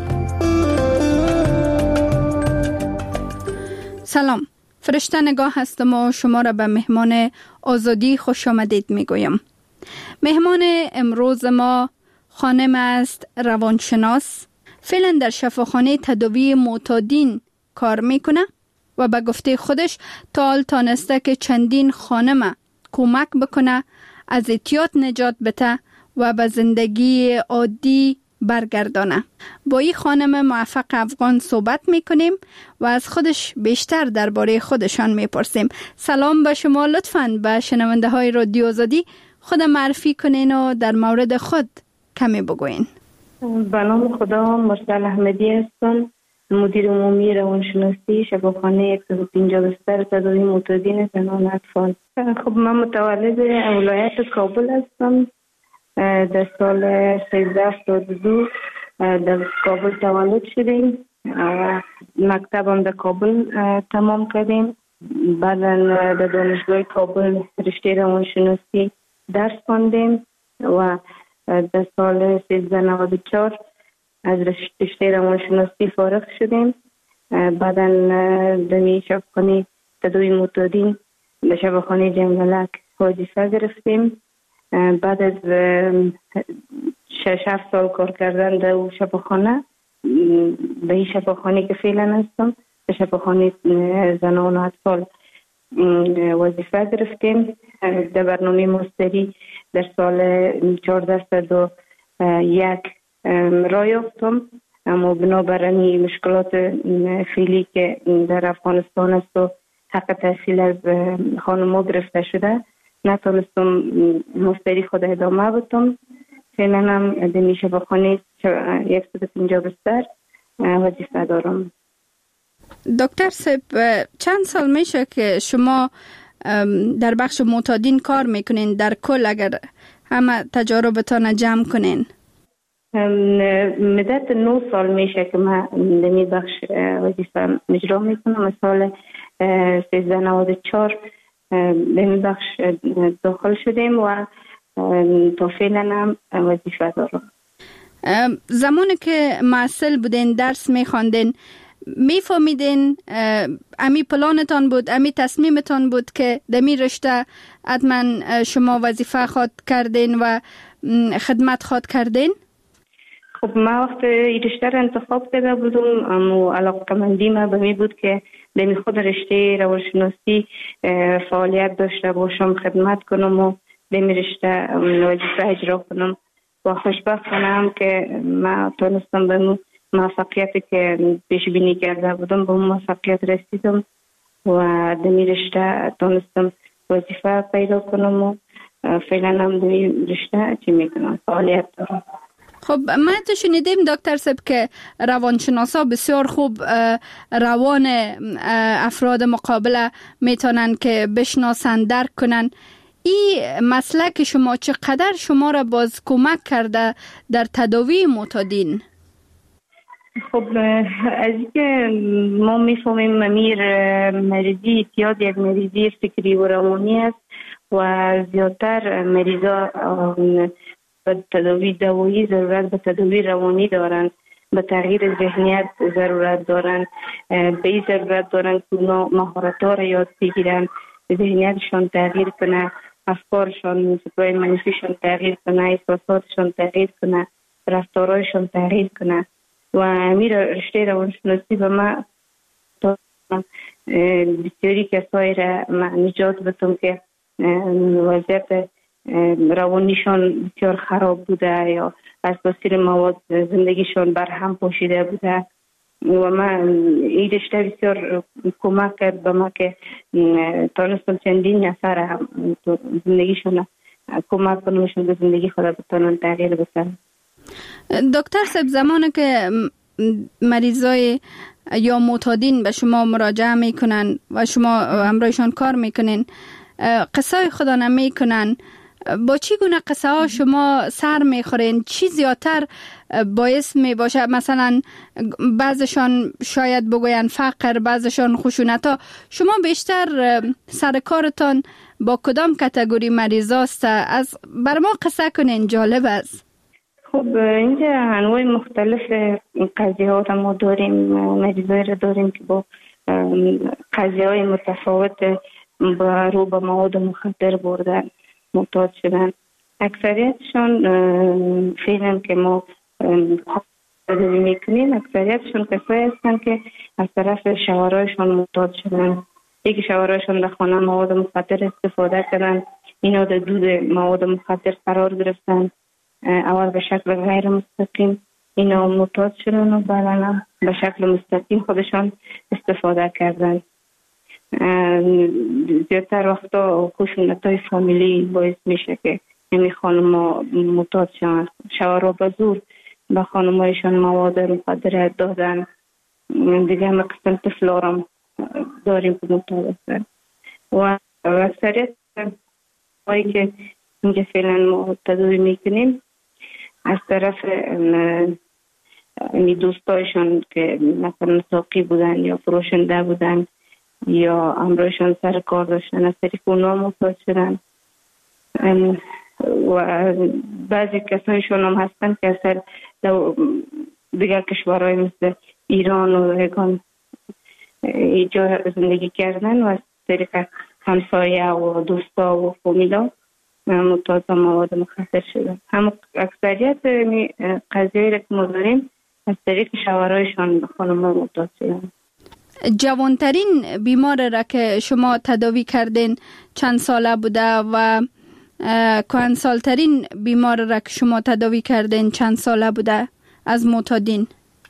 سلام، فرشته نگاه هستم و شما را به مهمان آزادی خوش آمدید میگویم. مهمان امروز ما خانم است، روانشناس، فعلا در شفاخانه تداوی معتادین کار میکنه و به گفته خودش تا حال تانسته که چندین خانم کمک بکنه از اعتیاد نجات بده و به زندگی عادی برگردانه. با این خانم موفق افغان صحبت میکنیم و از خودش بیشتر درباره خودشان میپرسیم. سلام به شما، لطفاً به شنونده های رادیو آزادی خود معرفی کنین و در مورد خود کمی بگوین. به نام خدا، مرسل احمدی هستم، مدیر عمومی روانشناسی شفاخانه 150 بستر تداوی معتادین زنان و اطفال. خب من متولد ولایت کابل هستم. در سال 1372 در کابل تولد شدیم و مکتبم در کابل تمام کردیم. بعدا در دانشگاه کابل رشته روانشناسی درس خواندیم و در سال 1394 از رشته روانشناسی فارغ شدیم. بعدا در شفاخانه تداوی معتادین در شفاخانه جنگلک وظیفه گرفتیم. بعد از 6-7 سال کار کردن در شفاخانه، به این شفاخانه که فعلا هستم، به شفاخانه زنان و اطفال وظیفه گرفتیم. در برنامه ماستری در سال 1401 راه یافتم، اما بنابراین مشکلات فعلی که در افغانستان است و حق تحصیل از خانم‌ها گرفته شده، نتونستم ماستری خود ادامه بدم. فعلا هم در شفاخانه 150 بستر وظیفه دارم. دکتر صاحب، چند سال میشه که شما در بخش معتادین کار میکنین؟ در کل اگر همه تجاربتان جمع کنین. مدت 9 سال میشه که من در این بخش وظیفه اجرا میکنم. سال 1394 به این بخش داخل شدیم و تا فعلا هم وظیفه دارم. زمانی که معسل بودین، درس میخواندین، میفهمیدین امی پلانتان بود، امی تصمیمتان بود که دمی رشته حتما شما وظیفه خواد کردین و خدمت خواد کردین؟ خب من وقت این رشته را انتخاب کرده بودم، اما علاقه‌مندی من به می بود که در خود رشته روانشناسی فعالیت داشته باشم، خدمت کنم و در رشته وظیفه اجرا کنم. و خوشبختانم که من تونستم به موفقیتی که پیش بینی کرده بودم به موفقیت رسیدم و در رشته تونستم وظیفه پیدا کنم و فعلا هم در رشته چی میکنم، فعالیت دارم. خب ما تو شنیدیم دکتر صاحب که روانشناسا بسیار خوب روان افراد مقابله میتونن که بشناسن، درک کنن. این مسلک شما چقدر شما را باز کمک کرده در تداوی معتادین؟ خب از اینکه ما میفهمیم مریضی اعتیاد یک مریضی فکری و روانی است و زیادتر مریضا به تداوی دوایی ضرورت به تداوی روانی دارند، به تغییر ذهنیت ضرورت دارند، به این ضرورت دارند که مهارت‌ها را یاد بگیرن، ذهنیتشان تغییر کنه، افکارشان فکرهای منفیشان تغییر کنه، احساساتشان تغییر کنه، رفتارهایشان تغییر کنه. و امیر رشته روانشناسی به من بسیاری کسایی را نجات بدم که وضعیت روانیشان بسیار خراب بوده یا از تاثیر مواد زندگیشان برهم پاشیده بوده و من این رشته بسیار کمک کرد به ما که تانستم چندین نفر هم زندگیشون کمک کنمشون به زندگی خود بتانن تغییر بسن. دکتر صاحب، زمانی که مریضای یا معتادین به شما مراجعه میکنن و شما همراهشان کار میکنین، قصه خدا نمیکنن، با چی گونه قصه ها شما سر میخورین؟ چی زیادتر باعث می باشه؟ مثلا بعضشان شاید بگوین فقر، بعضشان خشونت ها. شما بیشتر سر کارتان با کدام کاتگوری مریض است؟ از بر ما قصه کنین، جالب است. خب اینجا انواع مختلف قضیه ها ما داریم، مریضایی را داریم که با قضیه های متفاوت رو به مواد مخدر بردن معتاد شدن. اکثریتشون فعلا که ما میکنیم اکثریتشون کسایی هستن که از طرف شوهرایشون معتاد شدن. یکی شوهرایشون در خانه مواد مخدر استفاده کردن، اینا در دود مواد مخدر قرار گرفتن، اول به شکل غیر مستقیم اینا معتاد شدن و بعدا به شکل مستقیم خودشان استفاده کردن. زیادتر وقتا خشونت‌های فامیلی باعث میشه که این خانم‌ها معتاد شدن. شوهرها به زور به خانم‌هایشان مواد مخدر دادن. دیگه هم قسم طفلارم داریم که معتاد هستن و اکثریت هایی که اینجا فعلا ما تداوی میکنیم از طرف دوستایشان که مثلا ساقی بودن یا فروشنده بودن یا همراهشان سر کار داشتن، از طریق اونا معتاد شدن. و بعضی کسایشون هم هستن که اصلا دیگر کشورهای مثل ایران و ایگان اینجا زندگی کردن و از طریق همسایه و دوستا و فامیلا معتاد مواد مخدر شدن. هم اکثریت قضیه را که ما داریم از طریق شوهرایشان به خانم‌ها معتاد شدن. جوانترین بیمار را که شما تداوی کردین چند ساله بوده و کهنسالترین بیمار را که شما تداوی کردین چند ساله بوده از معتادین؟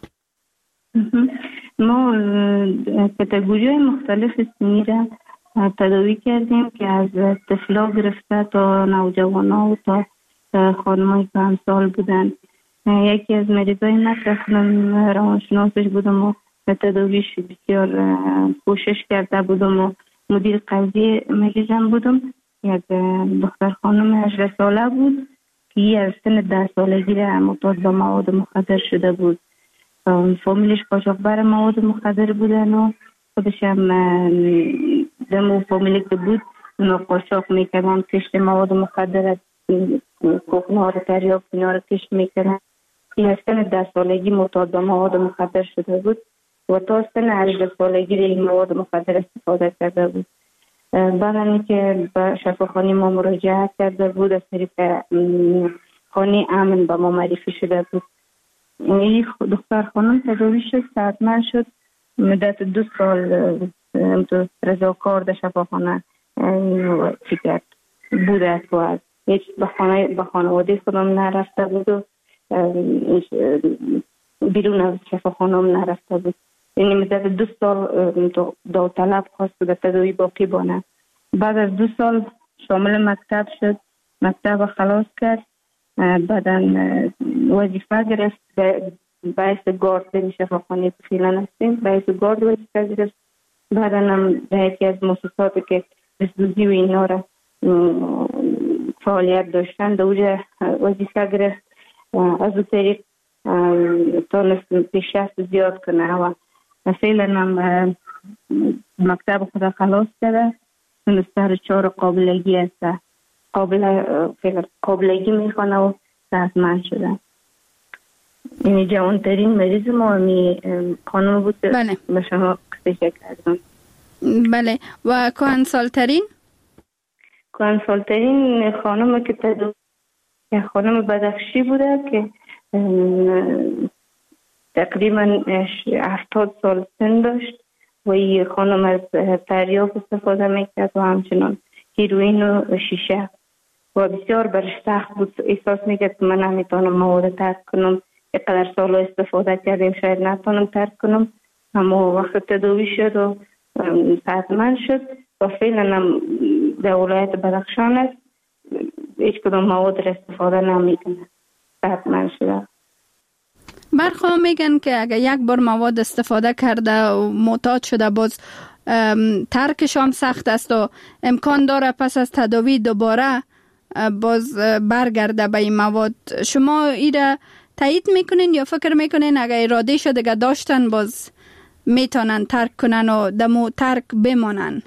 ما کاتگوری‌های مختلف سنی را تداوی کردیم که از طفلا گرفته تا نوجوانا و تا خانم‌های کهنسال بودن. یکی از مریضای من روانشناسش بودم و تداویش بسیار کوشش کرده بودم و مدیر قضیه مریضم بودم. یک دختر خانم 18 ساله بود که از سن 10 سالگی معتاد به مواد مخدر شده بود. فامیلش قاچاقبر مواد مخدر بودن و خودش هم دمو فامیلی که بود اونا قاچاق میکردن، کشت مواد مخدر از کوکنار تریاک اینا رو کشت میکردن. این از سن 10 سالگی معتاد به مواد مخدر شده بود و تا سن 18 سالگی این مواد مخدر استفاده کرده بود. بعد که به شفاخانه ما مراجعه کرده بود از طریق خانه امن به ما معرفی شده بود. این دختر خانم تداوی شد، صحتمند شد، مدت 2 سال رضاکار در شفاخانه فکر بوده و هیچ به خانواده خودم نرفته بود و بیرون از شفاخانه هم نرفته بود. یعنی مدت 2 سال داوطلب خواست در تداوی باقی بانه. بعد از 2 سال شامل مکتب شد، مکتب خلاص کرد، بعدا وظیفه گرفت باعث گارد شفاخانه فعلا هستیم، باعث گارد وظیفه گرفت. بعدا هم در یکی از مؤسساتی که بسدوزی و اینا را فعالیت داشتن در اوجه وظیفه گرفت. از اون طریق تانست پیشرفت زیاد کنه و فعلا هم مکتب خود خلاص کرده، سر 4 قابلگی هست، قابلگی میخوانه و صحتمند شده. این جوانترین مریض ما خانم بود. بله. به شما قصه کردم. بله. و کهنسالترین خانم که خانم بدخشی بوده که تقریبا 70 سال سن داشت و این خانم از تریاک استفاده میکرد و همچنان هیروئین و شیشه و بسیار برش سخت بود. احساس میکرد که من نمیتونم مواد ترک کنم، اینقدر سال استفاده کردیم شاید نتونم ترک کنم، اما وقت تداوی شد و صحتمند شد و فعلا هم در ولایت بدخشان است هیچ کدام مواد را استفاده نمیکنه، صحتمند شده. برخواه میگن که اگر یک بار مواد استفاده کرده و معتاد شده باز ترکش هم سخت است و امکان داره پس از تداوی دوباره باز برگرده به این مواد. شما ایره تایید میکنین یا فکر میکنین اگر اراده شد اگر داشتن باز میتونن ترک کنن و دمو ترک بمانن؟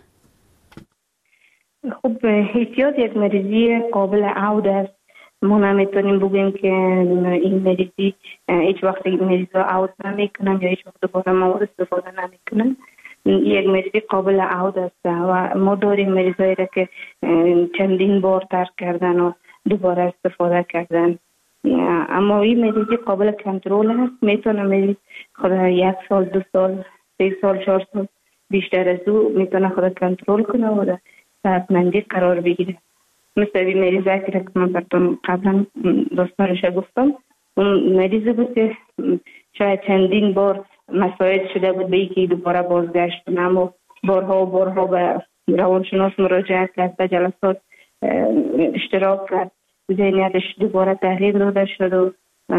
خب احتیاط یک مریضی قابل عود است. ما نمیتونیم بگیم که این مریضی هیچ وقت این مریضا عود نمیکنن یا هیچ وقت دوباره مواد استفاده نمیکنن. یک مریضی قابل عود است و ما داریم مریضایی را که چندین بار ترک کردن و دوباره استفاده کردن، اما این مریضی قابل کنترل است. میتونه مریض خود 1 سال 2 سال 3 سال 4 سال بیشتر از او میتونه خود کنترل کنه و در صحتمندی قرار بگیره. مثل این مریضی که من براتون قبلا داستانش گفتم، اون مریضی بود که شاید چندین بار مساعد شده بود به اینکه دوباره بازگشت کنه، اما بارها به روانشناس مراجعه کرد، به جلسات اشتراک کرد، ذهنیتش دوباره تغییر داده شد و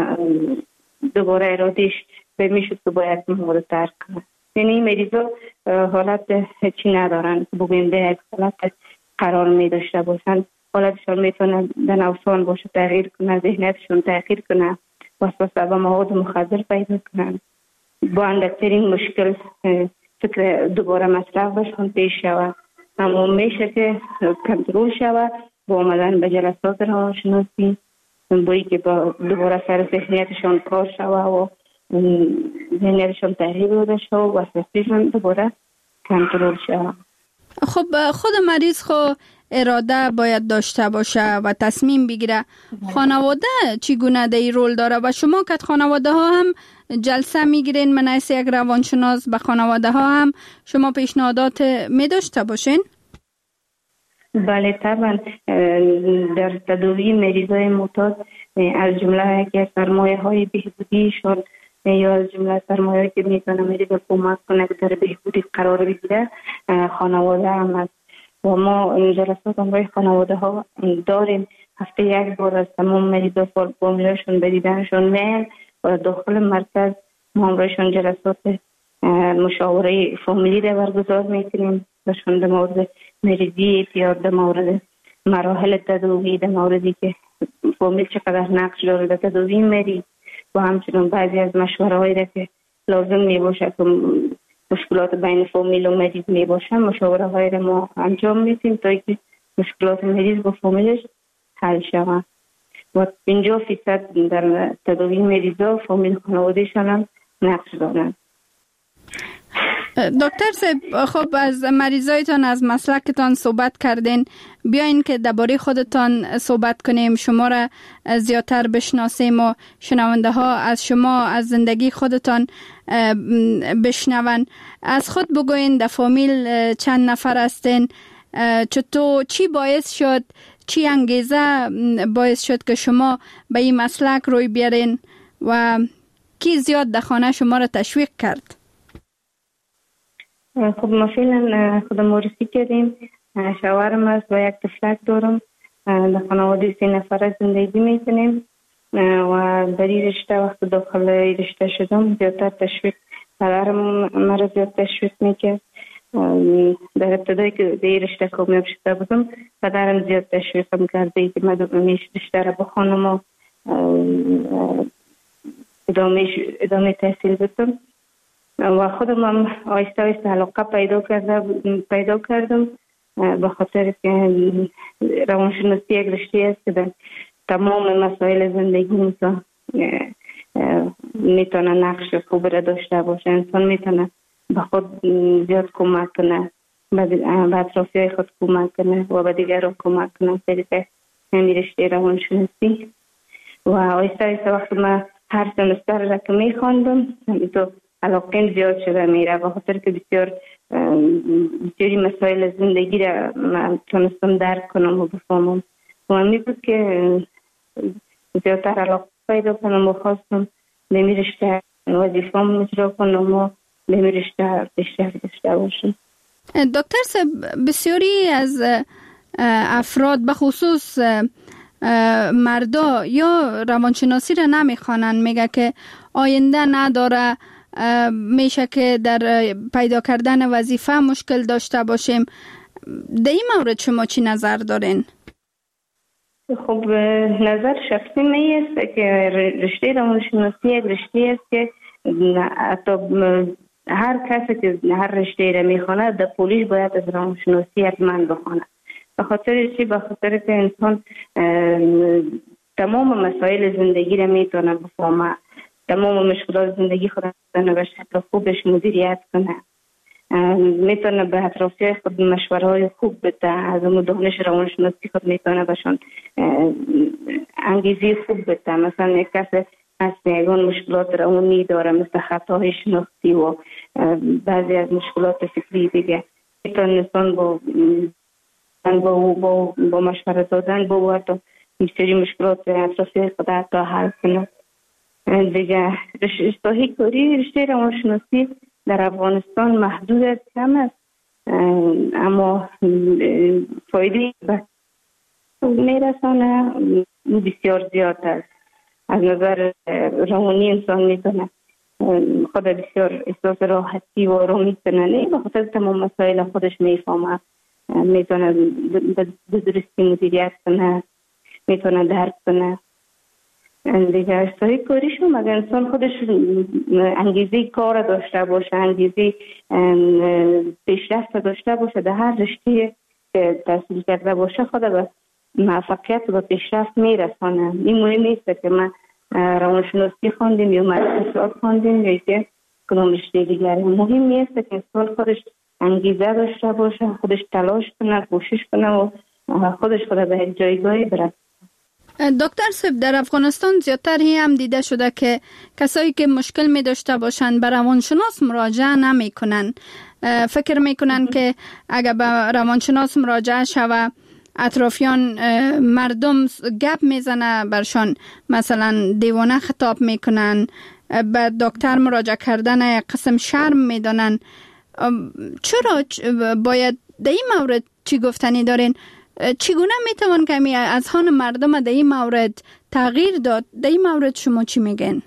دوباره ارادهش به میشد که باید مواد ترک کنه. یعنی این مریضا حالت چی ندارن که بگویم در یک حالت قرار می داشته باشن. حالتشان میتونه در نوسان باشه، تغییر کنه، ذهنیتشون تغییر کنه، وسوسه به مواد مخدر پیدا کنن. با اندکترین مشکل فکر دوباره مصرف بشون پیش شود، اما میشه که کنترل شود با آمدن به جلسات روانشناسی، بایی که با دوباره سر ذهنیتشان کار شود و ذهنیتشان تغییر داده شود و وسوسهشان دوباره کنترل شود. خب خود مریض اراده باید داشته باشه و تصمیم بگیره. خانواده چگونه در این رول داره و شما که خانواده ها هم جلسه میگیرین من از یک روانشناس به خانواده ها هم شما پیشنهادات می داشته باشین؟ بله طبعا. در تداوی مریضای معتاد از جمله یکی از سرمایه های بهبودیشون یا از جمله سرمایه که میتونه مریض کمک کنه که در بهبودی قرار بگیره خانواده هم است و ما جلسات همراه خانواده ها داریم. هفته 1 بار از تمام مریضا فامیلاشون به دیدنشون میل و داخل مرکز ما همراهشون جلسات مشاوره فامیلی را برگزار میکنیم بهشون در مورد مریضی اعتیاد، در مورد مراحل تداوی، در موردی که فامیل چقدر نقش داره در تداوی مریض و همچنین بعضی از مشوره هایی را که لازم می باشه که مشکلات بین فامیل و مریض می باشه مشاوره هایی را ما انجام میدیم تا اینکه مشکلات مریض با فامیلش حل شود و 50% در تداوی مریضا فامیل خانوادهشان هم نقش دارند. دکتر صاحب، خب از مریضایتان از مسلکتان صحبت کردین، بیاین که درباره خودتان صحبت کنیم، شما را زیادتر بشناسیم و شنونده ها از شما از زندگی خودتان بشنون. از خود بگوین در فامیل چند نفر هستین؟ چطور چی باعث شد، چی انگیزه باعث شد که شما به این مسلک روی بیارین و کی زیاد در خانه شما را تشویق کرد؟ خب ما فعلا خودم معرفی کردیم. شوهرم است و یک طفلک دارم. در خانواده 3 نفره زندگی میکنیم و در این رشته وقت داخل این رشته شدم زیادتر تشویق پدرم مرا زیاد تشویق میکرد. در ابتدایی که در این رشته کامیاب شده بودم پدرم زیاد تشویقم کرده که من رشته را بخوانم و ادامه تحصیل بدم و خودم هم آهسته آهسته علاقه پیدا کردم به خاطر که روانشناسی یک رشته است که در تمام مسائل زندگی میتونه نقش خوب را داشته باشه. انسان میتونه به خود زیاد کمک کنه، به اطرافی های خود کمک کنه و به دیگران کمک کنه طریق همین رشته روانشناسی. و آهسته آهسته وقتی من هر سمستر را که میخواندم تو علاقه زیاد شده میره و خاطر که بسیاری مسائل زندگی را من تونستم درک کنم و بفهمم و من می بود که زیادتر علاقه پیدا کنم و خواستم به این رشته وظیفه‌ام اجرا کنم و به این رشته پیشرفت داشته باشم. دکتر صاحب، بسیاری از افراد به خصوص مردا یا روانشناسی را نمیخوانند، میگه که آینده نداره، میشه که در پیدا کردن وظیفه مشکل داشته باشیم. در این مورد شما چی نظر دارین؟ خب نظر شخصی می است که رشته روانشناسی یک رشته است که حتی هر کسی که هر رشته را میخونه در پولیش باید از روانشناسی حتما بخونه. به خاطر چی؟ به خاطر که انسان تمام مسائل زندگی را میتونه بفهمه، تمام مشکلات زندگی خود را به شکل خوبش مدیریت کنه، میتونه به اطرافیان خود مشوره های خوب بده، از دانش روانشناسی خود میتونه بهشون انگیزه خوب بده. مثلا یک کس از یگان مشکلات روانی داره، مثل خطاهای شناختی و بعضی از مشکلات فکری دیگه، میتونه انسان با مشوره دادن با حتی بسیاری مشکلات اطرافی خود حتی حل کنه. دیگه رشته کاری رشته روانشناسی در افغانستان محدود است، کم است، اما فایده به میرسانه بسیار زیاد است. از نظر روانی انسان میتونه خود بسیار احساس راحتی و آرامی کنه، نه به خاطر تمام مسائل خودش میفهمه، میتونه به درستی مدیریت کنه، میتونه درک کنه. دیگه رشته کاریشون اگر انسان خودش انگیزه کار داشته باشه، انگیزه پیشرفت داشته باشه، در هر رشته که تحصیل کرده باشه خود به موفقیت و پیشرفت میرسانه. این مهم نیست که من روانشناسی خواندیم یا اقتصاد خواندیم یا که کدام رشته دیگری. مهم نیست که انسان خودش انگیزه داشته باشه، خودش تلاش کنه، کوشش کنه و خودش خود به یک جایگاهی برسه. دکتر صاحب، در افغانستان زیادتر هم دیده شده که کسایی که مشکل می داشته باشند به روانشناس مراجعه نمی کنن. فکر می کنن که اگر به روانشناس مراجعه شوه اطرافیان مردم گپ میزنه برشان، مثلا دیوانه خطاب میکنن، به دکتر مراجعه کردن قسم شرم میدانن. چرا باید در این مورد چی گفتنی دارین؟ چگونه میتوان کمی از هان مردم در این مورد تغییر داد؟ در این مورد شما چی میگن؟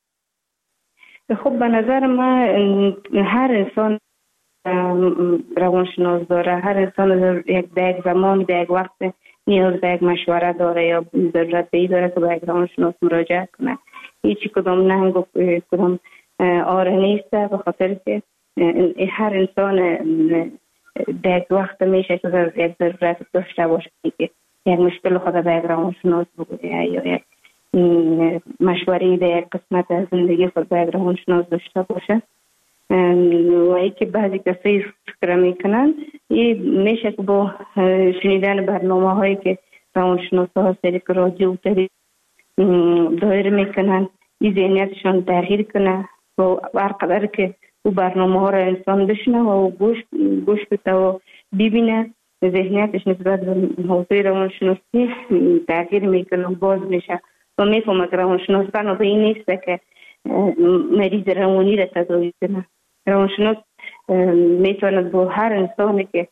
خب به نظر من هر انسان روانشناس داره، هر انسان در یک زمان، در یک وقت نیاز به یک مشوره داره یا ضرورت به این داره که به یک روانشناس مراجعه کنه. هیچی کدام ننگ و کدام آره نیست، به خاطر که هر انسان در یک وقت میشه که یک ضرورت داشته باشه که یک مشکل خود به یک روانشناس بگویه یا یک مشوره در یک قسمت از زندگی خود به یک روانشناس داشته باشه. و ای که بعضی کسی فکر میکنن میشه که با شنیدن برنامه هایی که روانشناس ها سریع رادیو دایر میکنن این ذهنیتشان تغییر کنه و هرقدر که او برنامه ها را انسان بشنه و گوش بده و ببینه، ذهنیتش نسبت به حوزه روانشناسی تغییر میکنه و باز میشه و میفهمه که روانشناس بنا این نیست که مریض روانی را تداوی کنه. روانشناس میتونه با هر انسانی که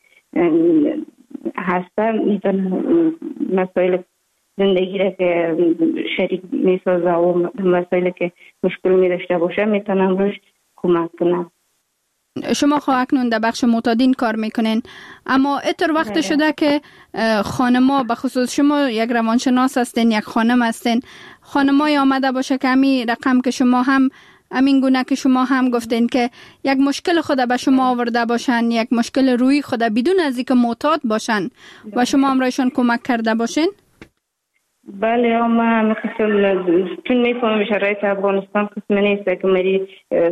هسته میتونه مسائل زندگی را که شریک میسازه و مسائلی که مشکل میداشته باشه میتونه روش کمک کنه. شما اکنون در بخش معتادین کار میکنین، اما اتر وقت شده که خانما، به خصوص شما یک روانشناس هستین، یک خانم هستین، خانمای آمده باشه که همین رقم که شما هم همین گونه که شما هم گفتین که یک مشکل خود به شما آورده باشن، یک مشکل روی خود بدون از اینکه معتاد باشن و شما هم رایشان کمک کرده باشین؟ بله، ما مثلا چون میفهمم شرایط افغانستان قسم نیست که مری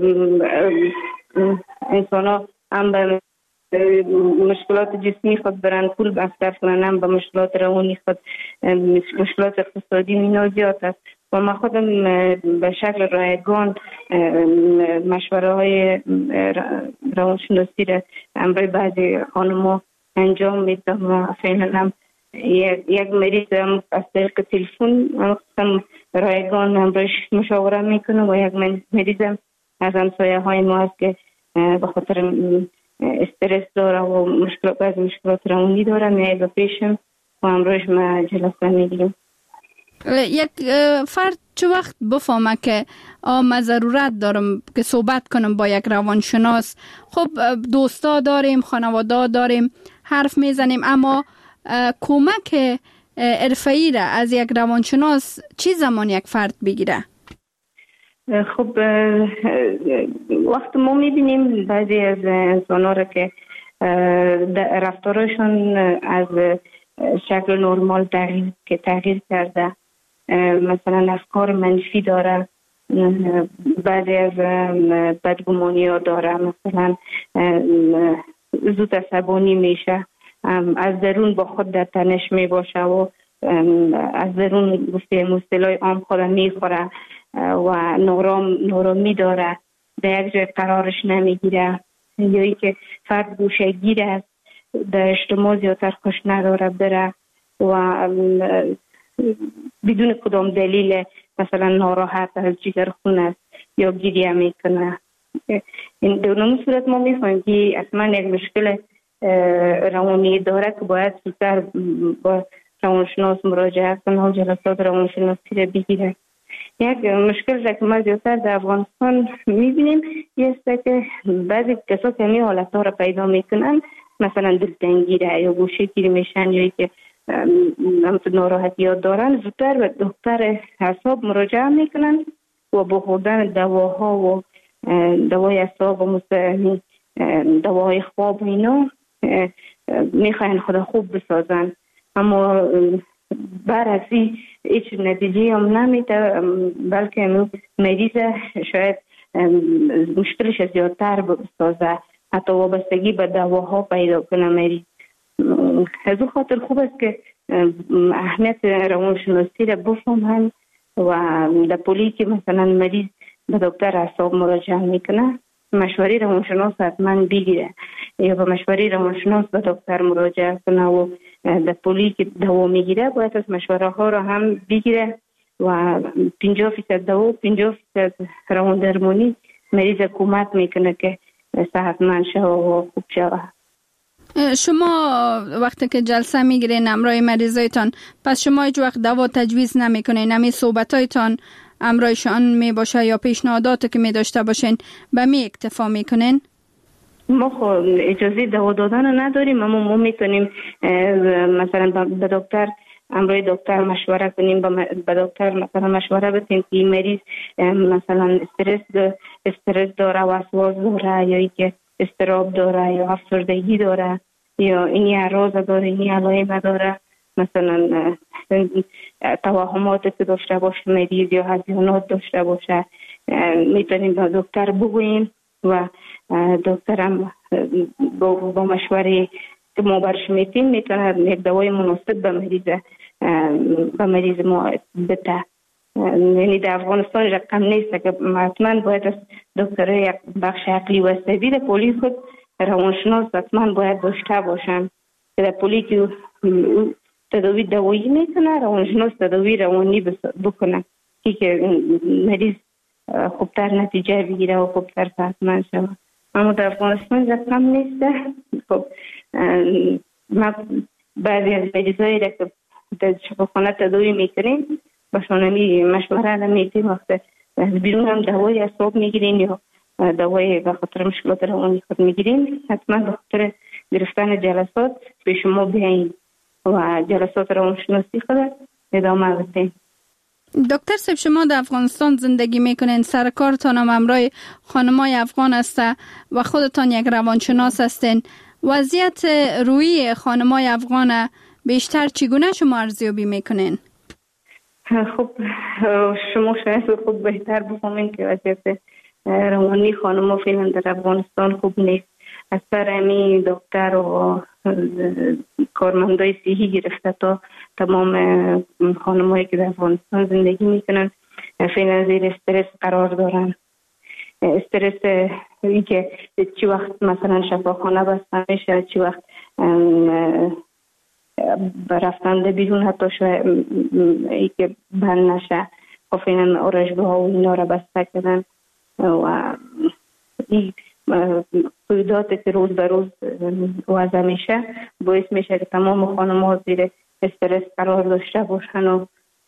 انسان ها هم به مشکلات جسمی خود برن پول بستر کنن، هم به مشکلات روانی خود، مشکلات اقتصادی مینا زیاد است و ما خودم به شکل رایگان مشوره های روانشناسی را امروی بعضی خانم‌ها انجام میدم و فعلا هم یک مریض هم از طریق تلفن رایگان امروز مشاوره میکنم و یک مریضم از همسایه های ما هست که به خاطر استرس داره و مشکلات روانی داره میاد پیشم و امروز ما جلسه میگیریم. یک فرد چه وقت بفهمه که من ضرورت دارم که صحبت کنم با یک روانشناس؟ خب دوستا داریم، خانواده داریم، حرف میزنیم، اما کمک حرفه‌ای را از یک روانشناس چی زمان یک فرد بگیره؟ خب وقت ما میبینیم بعضی از انسان‌ها را که رفتارشون از شکل نرمال تغییر کرده، مثلا افکار منفی داره، بعضی از بدگمانی ها داره، مثلا زود عصبانی میشه، از درون با خود در تنش می باشه و از درون گفتیم اصطلاح عام خود میخوره و نورامی داره، در یک جای قرارش نمیگیره، یا ای که فرد گوشه‌گیر است، در اجتماع زیادتر خوش نداره بره و بدون کدام دلیل مثلا ناراحت از جگرخون است یا گریه میکنه. این دونم صورت ما میفهمیم که اصلا یک مشکل روانی داره که باید زودتر با روانشناس مراجعه کنه و جلسات روانشناسی را بگیره. یک مشکل که ما زیادتر در افغانستان میبینیم است که بعضی کسا که همین حالت ها را پیدا میکنن، مثلا دلتنگی را یا گوشه‌گیر میشن یا که ناراحتیات دارن، زودتر به دکتر اعصاب مراجعه میکنن و با خوردن دواها و دوای اعصاب و دواهای خواب و اینا میخواین خود خوب بسازن، اما برعکسی هیچ نتیجه هم نمیده، بلکه مریض شاید مشکلش زیادتر بسازه، حتی وابستگی به دواها پیدا کنه مریض. از او خاطر خوب است که اهمیت روانشناسی را بفهمن و در پولی که مثلا مریض به دکتر اعصاب مراجعه میکنه، مشوره روانشناس حتما بگیره یا به مشوره روانشناس به دکتر مراجعه کنه و در پولی که دوا میگیره باید از مشوره ها را هم بگیره و 50% دوا 50% روان درمانی مریض کمک میکنه که صحتمند شود و خوب شود. شما وقتی که جلسه میگیرین همراه مریضایتان، پس شما هیچ وقت دوا تجویز نمیکنین؟ همین صحبتایتان همراهشان می باشه یا پیشنهاداتی که می داشته باشین به می اکتفا میکنین؟ ما خب اجازه دوا دادن نداریم، اما ما میتونیم مثلا به دکتر همراه دکتر مشوره کنیم، به دکتر مثلا مشوره بدیم که مریض مثلا استرس داره، وسواس داره، یا اینکه اضطراب داره یا افسردگی داره یا اینی اعراض داره، اینی علائم داره، مثلا توهماتی که داشته باشه مریض یا هزیانات داشته باشه، میتونیم به دکتر بگوییم و دکتر هم با مشوره که ما برش میتیم میتونه یک دوای مناسب به مریض ما بده. یعنی در افغانستان رقم نیست که حتما باید از دکتر یک بخش عقلی و عصبی در پولی خود روانشناس حتما باید داشته باشن که در پولی که تداوی دوایی میکنه روانشناس تداوی روانی بکنه که مریض خوبتر نتیجه بگیره و خوبتر صحتمند شود. اما در افغانستان رقم نیست. خب ما بعضی از مریضایی را که در شفاخانه تداوی میکنیم باشون مشوره نمیدیم، وقت از بیرون هم دوای اعصاب میگیرین یا دوای به خاطر مشکلات روانی خود میگیرین، حتما به خاطر گرفتن جلسات به شما بیاین و جلسات روانشناسی خود ادامه بدین. دکتر صاحب، شما در افغانستان زندگی میکنین، سر کارتان هم همراه خانمای افغان است و خودتان یک روانشناس هستین. وضعیت روحی خانمای افغان بیشتر چگونه شما ارزیابی میکنین؟ خب شما شاید خود بهتر بفهمین که وضعیت روانی خانم فعلا در افغانستان خوب نیست. از سر امی دکتر و کارمندای صحی گرفته تا تمام خانمایی که در افغانستان زندگی میکنن فعلا زیر استرس قرار دارن. استرس این که چی وقت مثلا شفاخانه بسته میشه، چی وقت رفتن بیرون حتی شاید ای که بند نشه فعلا آرایشگاه و اینا را بسته کردن و این قیوداتی که روز به روز وضع میشه باعث میشه که تمام خانم‌ها زیر استرس قرار داشته باشن و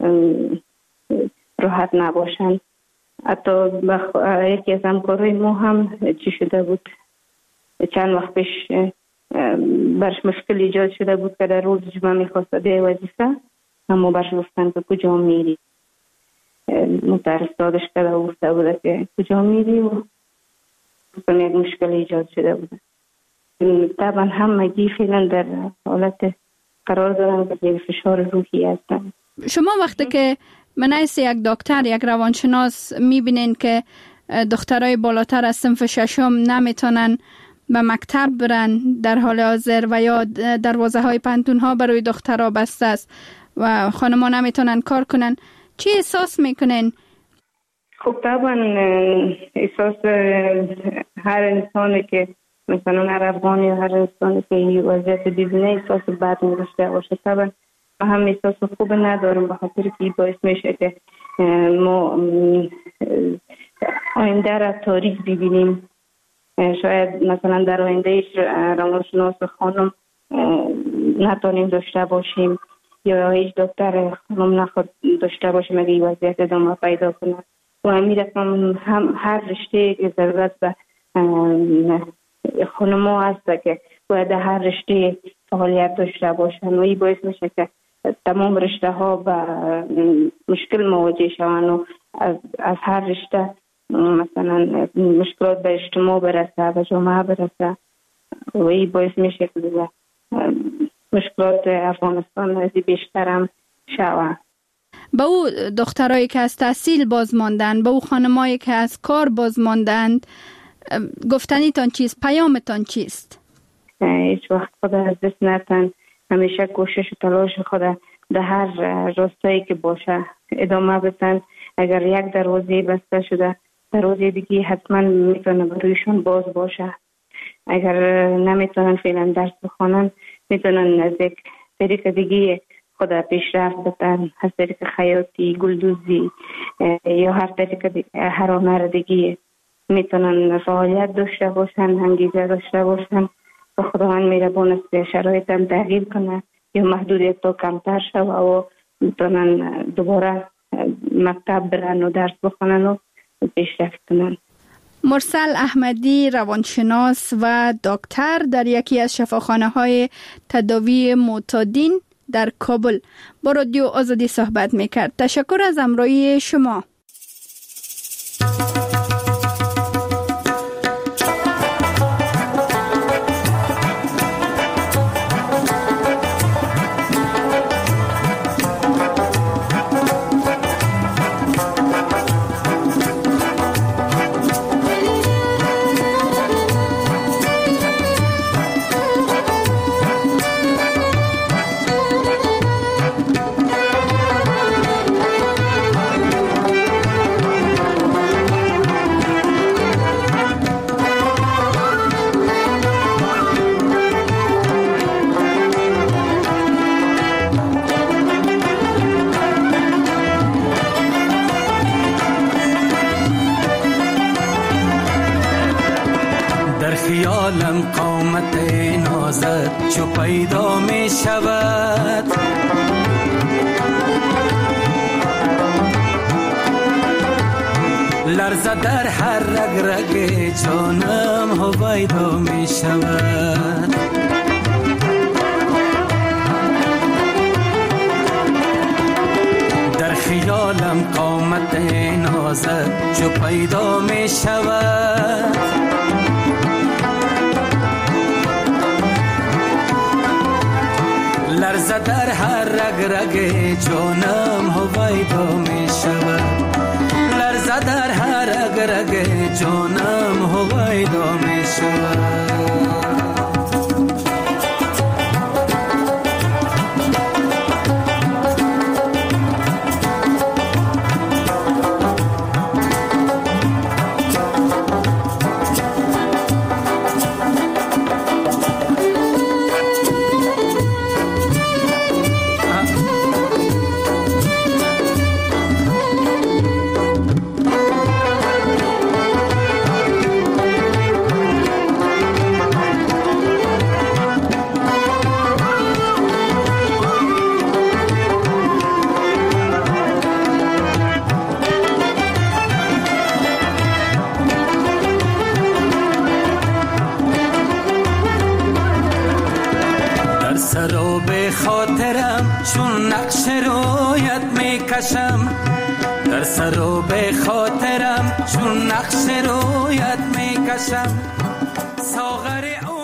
راحت نباشن. حتی یکی از همکارای ما هم چی شده بود، چند وقت پیش برش مشکل ایجاد شده بود که در روز جمعه میخواسته به وظیفه، اما برش گفتن که کجا میری، متعرض دادش کرده و گفته بوده که کجا میری و یک مشکل ایجاد شده بوده. طبعا همگی فعلا در حالت قرار دارن که یک فشار روحی هستن. شما وقتی که من حیث یک دکتر، یک روانشناس میبینین که دخترای بالاتر از صنف ششم نمیتونن به مکتب برن در حال حاضر و یا دروازه های پانتون ها برای دخترها بسته است و خانم‌ها نمیتونن کار کنن، چی احساس میکنین؟ خب طبعا احساس هر انسانی که مثلا هر افغانی یا هر انسانی که این وضعیت ببینه احساس بد می‌داشته باشه. طبعا ما هم احساس خوب ندارم به خاطر که باعث میشه که ما آینده را تاریک ببینیم. شاید مثلا در آینده روانشناس خانم نتونیم داشته باشیم یا هیچ دکتر خانم نخواد داشته باشیم اگه این وضعیت ادامه پیدا کنه. و همین رقم هم هر رشته که ضرورت به خانم ها هست که باید هر رشته فعالیت داشته باشن و این باعث میشه که تمام رشته ها به مشکل مواجه شوند و از هر رشته مثلا مشکلات به اجتماع برسه، به جامعه برسه و این باعث میشه که مشکلات افغانستان از بیشتر هم شود. به او دخترایی که از تحصیل باز ماندن، به او خانمایی که از کار باز ماندند، گفتنیتان چیست؟ پیامتان چیست؟ هیچ وقت خود از دست نتن، همیشه کوشش و تلاش خود در هر راستایی که باشه ادامه بدن. اگر یک دروازه بسته شده دروازه دیگه حتما میتونه برویشون باز باشه. اگر نمیتونن فعلا درس بخونن میتونن از یک طریق دیگه خود پیشرفت بدن، از طریق خیاطی، گلدوزی یا هر طریق هر هنر دیگه میتونن فعالیت داشته باشن، انگیزه داشته باشن و خداوند مهربان است شرایط هم تغییر کنه یا محدودیت تا کمتر شود و میتونن دوباره مکتب برن و درس بخونن و پیشرفت کنن. مرسل احمدی، روانشناس و دکتر در یکی از شفاخانه‌های تداوی معتادین در کابل با رادیو آزادی صحبت میکرد. تشکر از همراهی شما. خیالم قامت نازت چو پیدا می شود، لرزه در هر رگ رگ جانم هویدا می شود. در خیالم قامت نازت چو پیدا می شود، لرزه در هر رگ رگ جانم هویدا می شود، لرزه در هر رگ رگ جانم هویدا می شود. خاطرم چون نقش رویت میکشم، در سر و به خاطرم چون نقش رویت میکشم، ساغر